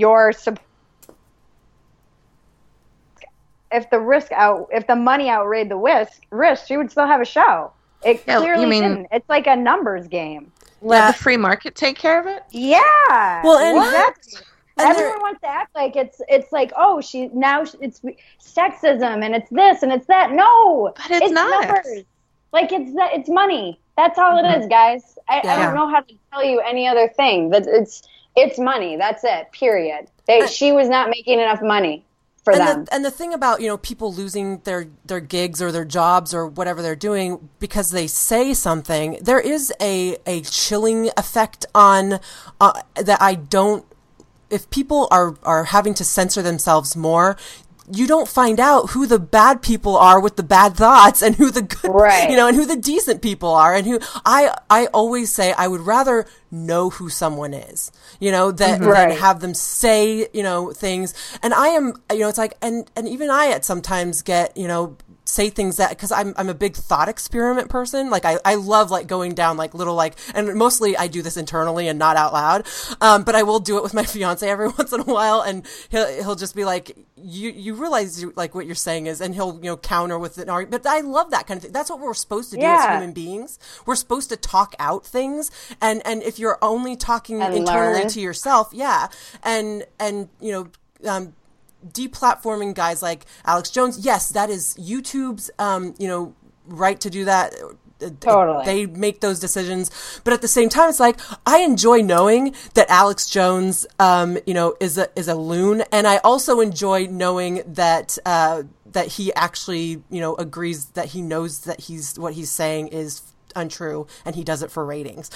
Speaker 3: if the money outweighed the risk, she would still have a show. It clearly didn't. It's like a numbers game.
Speaker 2: Let the free market take care of it?
Speaker 3: Yeah.
Speaker 1: Well,
Speaker 3: exactly. Everyone wants to act like it's like, it's sexism and it's this and it's that. No,
Speaker 2: but it's not.
Speaker 3: Numbers. Like it's money. That's all it is, guys. I don't know how to tell you any other thing. That it's money. That's it. Period. She was not making enough money.
Speaker 1: And the thing about, people losing their gigs or their jobs or whatever they're doing because they say something, there is a chilling effect on that I don't, if people are having to censor themselves more, you don't find out who the bad people are with the bad thoughts and who the good, and who the decent people are. And who I always say I would rather know who someone is, than have them say, things. And I am, it's like, and even I at sometimes get, say things that, because I'm a big thought experiment person. Like I love like going down like little and mostly I do this internally and not out loud. But I will do it with my fiance every once in a while, and he'll just be like, you realize like what you're saying is, and he'll counter with an argument. But I love that kind of thing. That's what we're supposed to do as human beings. We're supposed to talk out things, and if you're only talking internally to yourself, and deplatforming guys like Alex Jones, yes, that is YouTube's, right to do that.
Speaker 3: Totally.
Speaker 1: They make those decisions. But at the same time, it's like, I enjoy knowing that Alex Jones, is a loon. And I also enjoy knowing that, that he actually, agrees that he knows that what he's saying is untrue and he does it for ratings.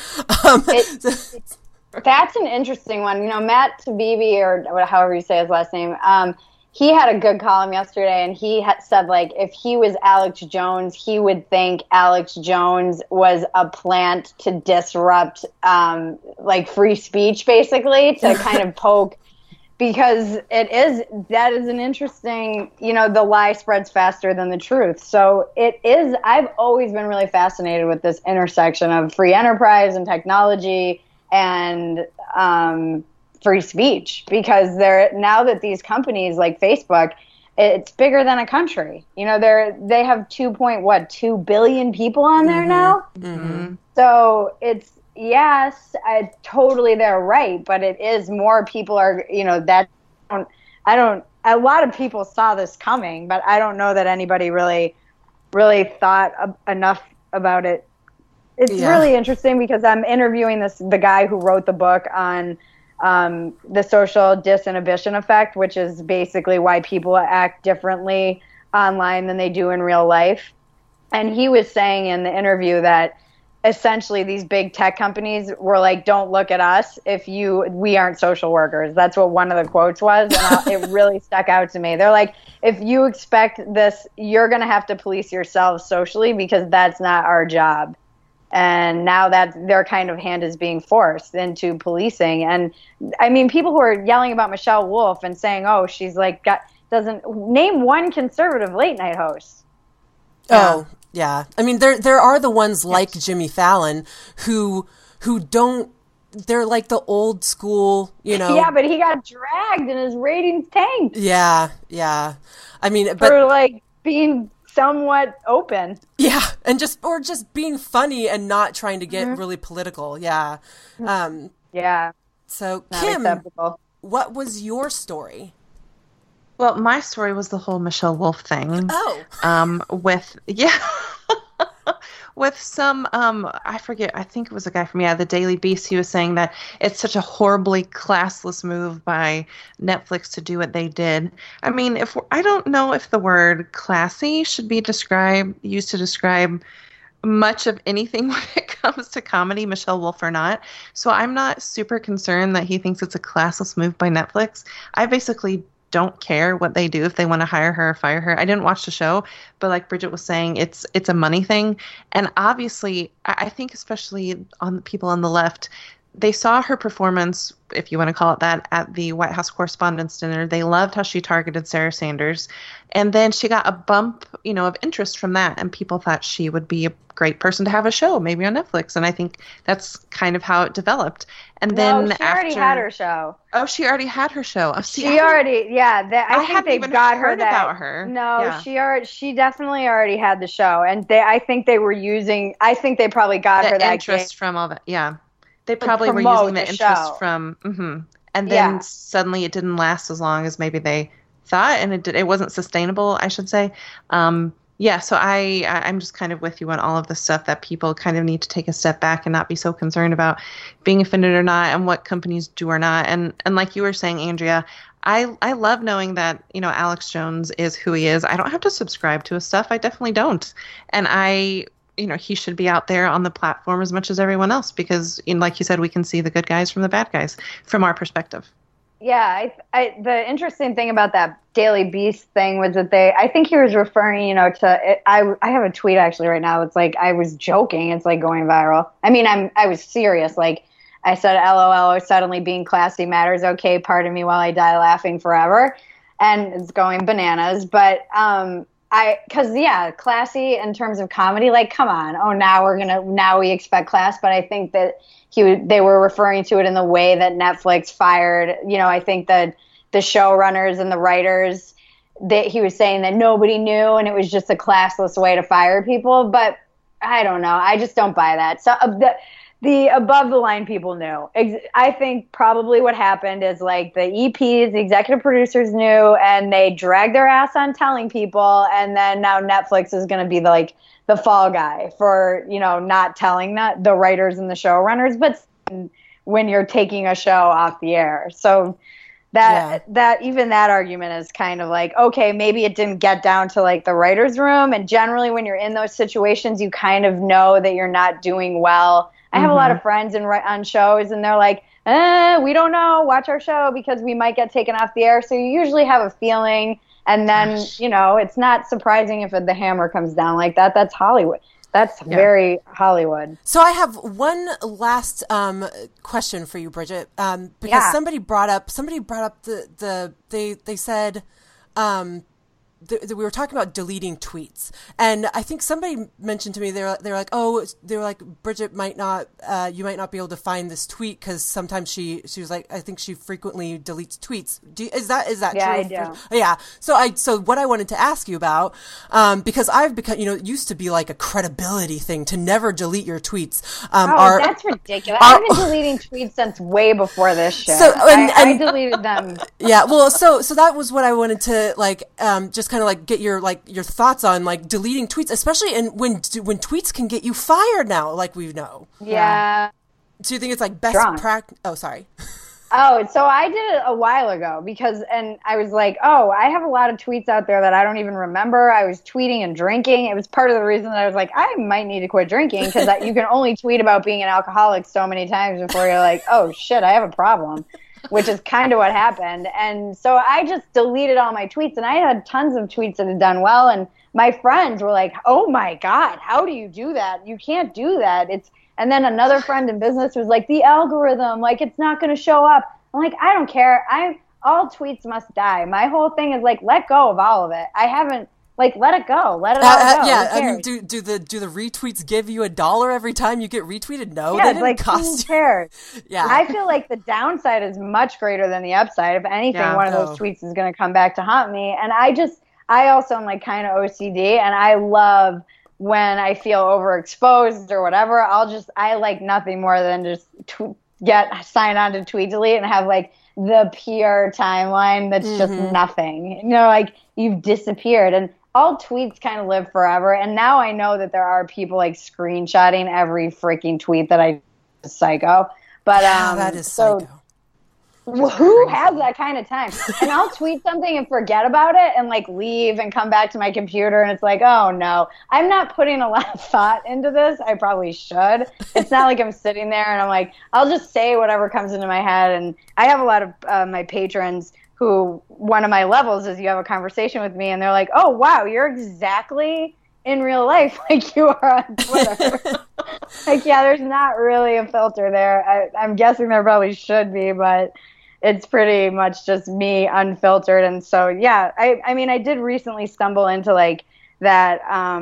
Speaker 3: That's an interesting one. Matt Taibbi, or however you say his last name, he had a good column yesterday, and he said, like, if he was Alex Jones, he would think Alex Jones was a plant to disrupt, free speech, basically, to kind of poke, because that is an interesting, the lie spreads faster than the truth. So I've always been really fascinated with this intersection of free enterprise and technology and free speech, because now that these companies like Facebook, it's bigger than a country. They have 2 billion people on there now. Mm-hmm. So it's, yes, totally they're right, but it is more people are, a lot of people saw this coming, but I don't know that anybody really thought enough about it. It's really interesting because I'm interviewing the guy who wrote the book on the social disinhibition effect, which is basically why people act differently online than they do in real life. And he was saying in the interview that essentially these big tech companies were like, don't look at us we aren't social workers. That's what one of the quotes was. And it really stuck out to me. They're like, if you expect this, you're going to have to police yourselves socially, because that's not our job. And now that their kind of hand is being forced into policing. And I mean, people who are yelling about Michelle Wolf and saying, oh, she's like, doesn't name one conservative late night host.
Speaker 1: Oh, yeah. I mean, there are the ones like Jimmy Fallon who don't they're like the old school, you know.
Speaker 3: Yeah, but he got dragged and his ratings tanked.
Speaker 1: Yeah. I mean,
Speaker 3: for
Speaker 1: but
Speaker 3: like being somewhat open.
Speaker 1: Yeah, and just being funny and not trying to get really political. Yeah.
Speaker 3: Yeah.
Speaker 1: So
Speaker 3: Not
Speaker 1: Kim,
Speaker 3: acceptable.
Speaker 1: what was your story?
Speaker 2: Well, my story was the whole Michelle Wolf thing.
Speaker 1: Oh.
Speaker 2: With some, I forget, I think it was a guy from, the Daily Beast. He was saying that it's such a horribly classless move by Netflix to do what they did. I mean, I don't know if the word classy should be used to describe much of anything when it comes to comedy, Michelle Wolf or not. So I'm not super concerned that he thinks it's a classless move by Netflix. I basically don't care what they do if they want to hire her or fire her. I didn't watch the show, but like Bridget was saying, it's a money thing. And obviously, I think especially on the people on the left, they saw her performance, if you want to call it that, at the White House Correspondents' Dinner. They loved how she targeted Sarah Sanders. And then she got a bump, of interest from that. And people thought she would be a great person to have a show, maybe on Netflix. And I think that's kind of how it developed. And then
Speaker 3: she already had her show.
Speaker 2: Oh, she already had her show.
Speaker 3: I think they got her that.
Speaker 2: About her.
Speaker 3: No, she definitely already had the show. And I think they probably got her that
Speaker 2: interest from all that. Yeah. They probably were using the interest from, and then suddenly it didn't last as long as maybe they thought, and it wasn't sustainable, I should say. So I'm just kind of with you on all of the stuff that people kind of need to take a step back and not be so concerned about being offended or not, and what companies do or not. And like you were saying, Andrea, I love knowing that, Alex Jones is who he is. I don't have to subscribe to his stuff. I definitely don't. And he should be out there on the platform as much as everyone else because, like you said, we can see the good guys from the bad guys from our perspective.
Speaker 3: Yeah, the interesting thing about that Daily Beast thing was that I think he was referring, to, I have a tweet actually right now. It's like, I was joking. It's like going viral. I mean, I was serious. Like I said, LOL, or suddenly being classy matters. Okay, pardon me while I die laughing forever. And it's going bananas. But, classy in terms of comedy, like, come on. Oh, now we expect class. But I think that they were referring to it in the way that Netflix fired, I think that the showrunners and the writers, that he was saying that nobody knew and it was just a classless way to fire people. But I don't know. I just don't buy that. So the above the line people knew. I think probably what happened is like the EPs, the executive producers knew, and they dragged their ass on telling people. And then now Netflix is going to be the fall guy for, not telling the writers and the showrunners, but when you're taking a show off the air. So that even that argument is kind of like, okay, maybe it didn't get down to like the writer's room. And generally when you're in those situations, you kind of know that you're not doing well. I have a lot of friends on shows, and they're like, we don't know, watch our show because we might get taken off the air. So you usually have a feeling, and then, it's not surprising if the hammer comes down like that. That's Hollywood. That's very Hollywood.
Speaker 1: So I have one last question for you, Bridget, because somebody brought up they said we were talking about deleting tweets, and I think somebody mentioned to me they're like, Bridget might not you might not be able to find this tweet because sometimes she was like, I think she frequently deletes tweets. Is that true?
Speaker 3: I do.
Speaker 1: Yeah. So what I wanted to ask you about, because I've become, it used to be like a credibility thing to never delete your tweets.
Speaker 3: That's ridiculous. I've been deleting tweets since way before this show. So I deleted them.
Speaker 1: Yeah. Well, so that was what I wanted to just kind of like get your thoughts on like deleting tweets, especially when tweets can get you fired now, like we know.
Speaker 3: Yeah.
Speaker 1: Do you think it's like best practice? Oh, sorry.
Speaker 3: Oh, so I did it a while ago and I was like, I have a lot of tweets out there that I don't even remember. I was tweeting and drinking. It was part of the reason that I was like, I might need to quit drinking because you can only tweet about being an alcoholic so many times before you're like, oh shit, I have a problem. Which is kind of what happened. And so I just deleted all my tweets, and I had tons of tweets that had done well. And my friends were like, oh my God, how do you do that? You can't do that. And then another friend in business was like, the algorithm, like it's not going to show up. I'm like, I don't care. All tweets must die. My whole thing is like, let go of all of it. I haven't Like, let it go. Let it all go.
Speaker 1: Yeah, I mean, do the retweets give you $1 every time you get retweeted? No,
Speaker 3: yeah,
Speaker 1: they
Speaker 3: it's
Speaker 1: didn't
Speaker 3: like,
Speaker 1: cost
Speaker 3: who cares?
Speaker 1: Yeah.
Speaker 3: I feel like the downside is much greater than the upside. If anything, one of those tweets is going to come back to haunt me. And I also am like kind of OCD, and I love when I feel overexposed or whatever. I like nothing more than just sign on to Tweet Delete and have like the pure timeline that's just nothing. You know, like you've disappeared, and all tweets kind of live forever. And now I know that there are people like screenshotting every freaking tweet that I psycho. But
Speaker 1: that is psycho.
Speaker 3: Who has that kind of time? And I'll tweet something and forget about it and like leave and come back to my computer, and it's like, oh no, I'm not putting a lot of thought into this. I probably should. It's not like I'm sitting there and I'm like, I'll just say whatever comes into my head. And I have a lot of my patrons who, one of my levels is you have a conversation with me and they're like, oh wow, you're exactly in real life like you are on Twitter. Like, yeah, there's not really a filter there. I'm guessing there probably should be, but it's pretty much just me unfiltered. And so, yeah, I mean, I did recently stumble into like that,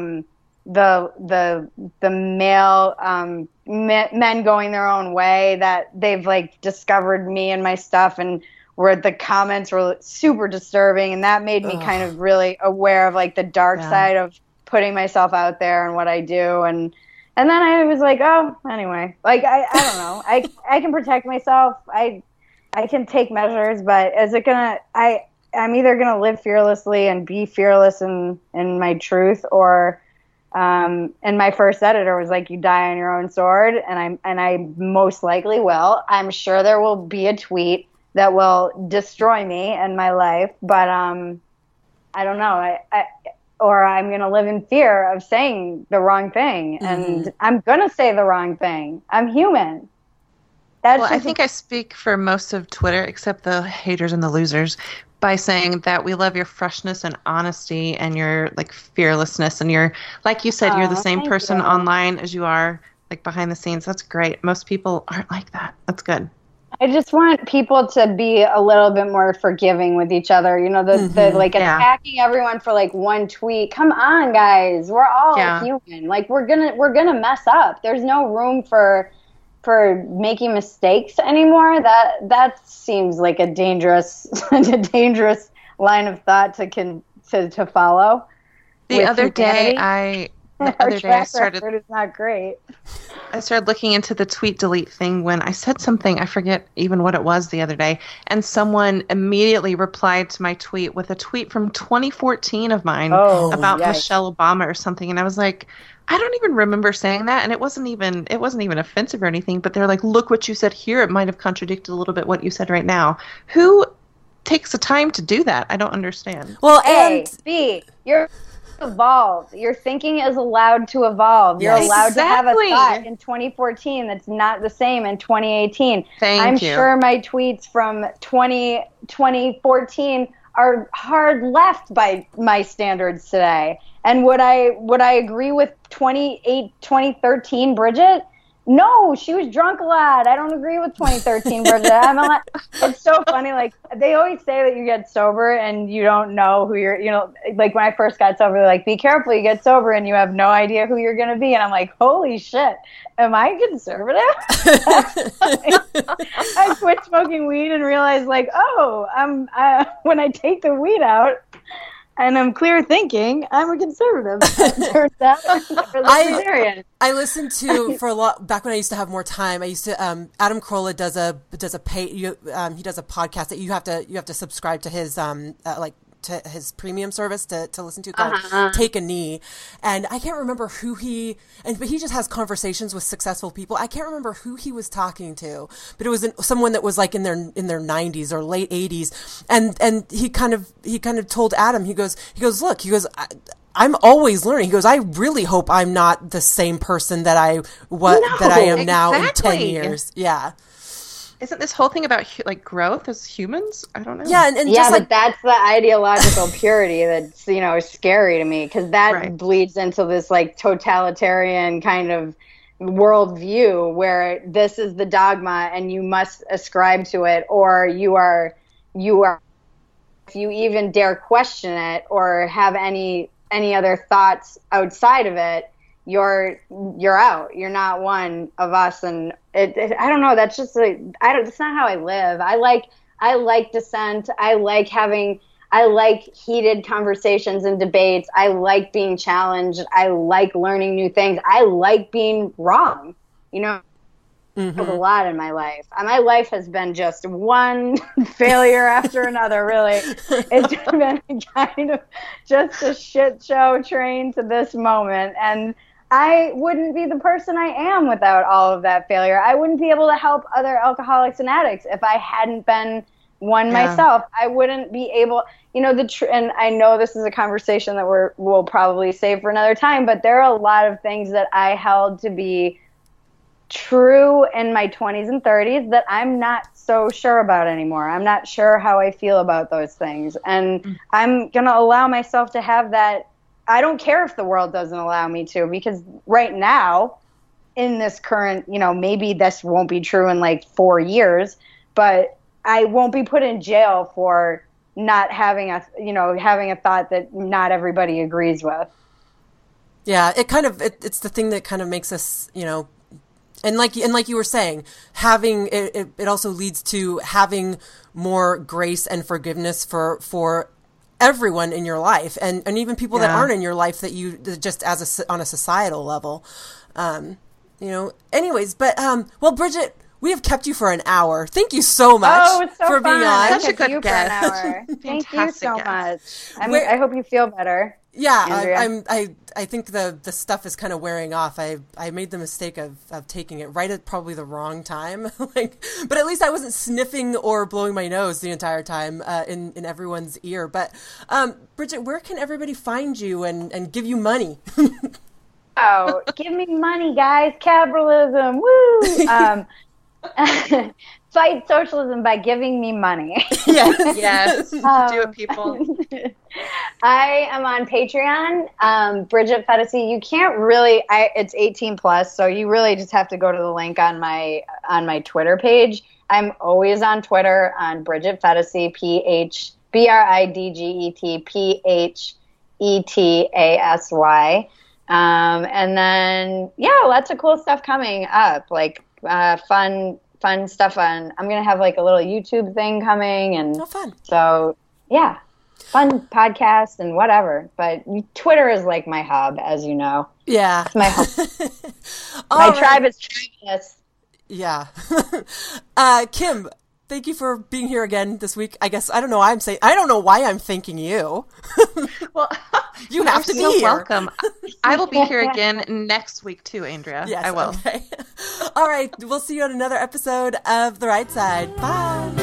Speaker 3: the male, men going their own way, that they've like discovered me and my stuff, and where the comments were super disturbing. And that made me kind of really aware of like the dark side of putting myself out there and what I do. And then I was like, oh, anyway, like, I don't know. I can protect myself. I can take measures, but is it gonna? I'm either gonna live fearlessly and be fearless in my truth, or and my first editor was like, you die on your own sword, and I most likely will. I'm sure there will be a tweet that will destroy me and my life, but I don't know. Or I'm going to live in fear of saying the wrong thing, and I'm going to say the wrong thing. I'm human.
Speaker 2: I think I speak for most of Twitter, except the haters and the losers, by saying that we love your freshness and honesty and your like fearlessness, and you're, like you said, you're the same person online as you are like behind the scenes. That's great. Most people aren't like that. That's good.
Speaker 3: I just want people to be a little bit more forgiving with each other. You know, the like attacking everyone for like one tweet. Come on, guys. We're all human. Like we're gonna mess up. There's no room for making mistakes anymore. That seems like a dangerous line of thought to follow.
Speaker 2: The other day I started.
Speaker 3: It's not great.
Speaker 2: I started looking into the tweet delete thing when I said something, I forget even what it was the other day, and someone immediately replied to my tweet with a tweet from 2014 of mine about Michelle Obama or something, and I was like, I don't even remember saying that, and it wasn't even offensive or anything, but they're like, look what you said here, it might have contradicted a little bit what you said right now. Who takes the time to do that? I don't understand.
Speaker 3: Well, B, you're evolved. Your thinking is allowed to evolve. You're allowed to have a thought in 2014 that's not the same in 2018. I'm sure my tweets from 2014 are hard left by my standards today. And would I agree with 2013 Bridget? No, she was drunk a lot. I don't agree with 2013 Bridget. It's so funny. Like, they always say that you get sober and you don't know who you're, you know, like when I first got sober, they're like, be careful, you get sober and you have no idea who you're going to be. And I'm like, holy shit, am I conservative? I quit smoking weed and realized like, when I take the weed out, and I'm clear thinking, I'm a conservative. Turns out I'm a libertarian.
Speaker 1: I listened to for a lot back when I used to have more time. I used to Adam Carolla does a he does a podcast that you have to subscribe to his to his premium service to listen to called Take a Knee. And I can't remember but he just has conversations with successful people. I can't remember who he was talking to, but it was someone that was like in their 90s or late 80s. And he kind of told Adam, he goes, look, I'm always learning. He goes, I really hope I'm not the same person that I am now in 10 years. Yeah.
Speaker 2: Isn't this whole thing about like growth as humans? I don't know.
Speaker 1: Yeah, and just
Speaker 3: but that's the ideological purity that's scary to me, because that bleeds into this like totalitarian kind of worldview where this is the dogma and you must ascribe to it, or you are if you even dare question it or have any any other thoughts outside of it, you're out. You're not one of us. And I don't know. That's just that's not how I live. I like dissent. I like heated conversations and debates. I like being challenged. I like learning new things. I like being wrong. You know, there's a lot in my life. My life has been just one failure after another, really. It's been kind of just a shit show train to this moment. And I wouldn't be the person I am without all of that failure. I wouldn't be able to help other alcoholics and addicts if I hadn't been one myself. I wouldn't be able, you know, and I know this is a conversation that we'll probably save for another time, but there are a lot of things that I held to be true in my 20s and 30s that I'm not so sure about anymore. I'm not sure how I feel about those things. And I'm going to allow myself to have that. I don't care if the world doesn't allow me to, because right now in this current, you know, maybe this won't be true in like 4 years, but I won't be put in jail for not having having a thought that not everybody agrees with.
Speaker 1: Yeah, it's the thing that kind of makes us, you know, and like you were saying, having it also leads to having more grace and forgiveness for everyone in your life, and even people that aren't in your life, that you just on a societal level, you know. Anyways, but well, Bridget, we have kept you for an hour. Thank you so much for being on.
Speaker 2: Such a good guest.
Speaker 3: Thank you so much. I hope you feel better.
Speaker 1: Yeah, I think the stuff is kind of wearing off. I made the mistake of taking it right at probably the wrong time. But at least I wasn't sniffing or blowing my nose the entire time in everyone's ear. But Bridget, where can everybody find you and give you money?
Speaker 3: Oh, give me money, guys! Capitalism, woo! Fight socialism by giving me money.
Speaker 2: Yes. Do it, people.
Speaker 3: I am on Patreon, Bridget Phetasy. You can't really, it's 18 plus, so you really just have to go to the link on my Twitter page. I'm always on Twitter on Bridget Phetasy, BridgetPhetasy. And then, lots of cool stuff coming up, like fun stuff I'm going to have like a little YouTube thing coming. And
Speaker 1: fun.
Speaker 3: So, fun podcast and whatever. But Twitter is like my hub, as you know.
Speaker 1: Yeah.
Speaker 3: It's my hub. My tribe is tribeless.
Speaker 1: Yeah. Kim, thank you for being here again this week. I guess I don't know why I'm thanking you.
Speaker 2: Well,
Speaker 1: you have to be here.
Speaker 2: Welcome. I will be here again next week too, Andrea.
Speaker 1: Yes,
Speaker 2: I will.
Speaker 1: Okay. All right. We'll see you on another episode of The Right Side. Bye.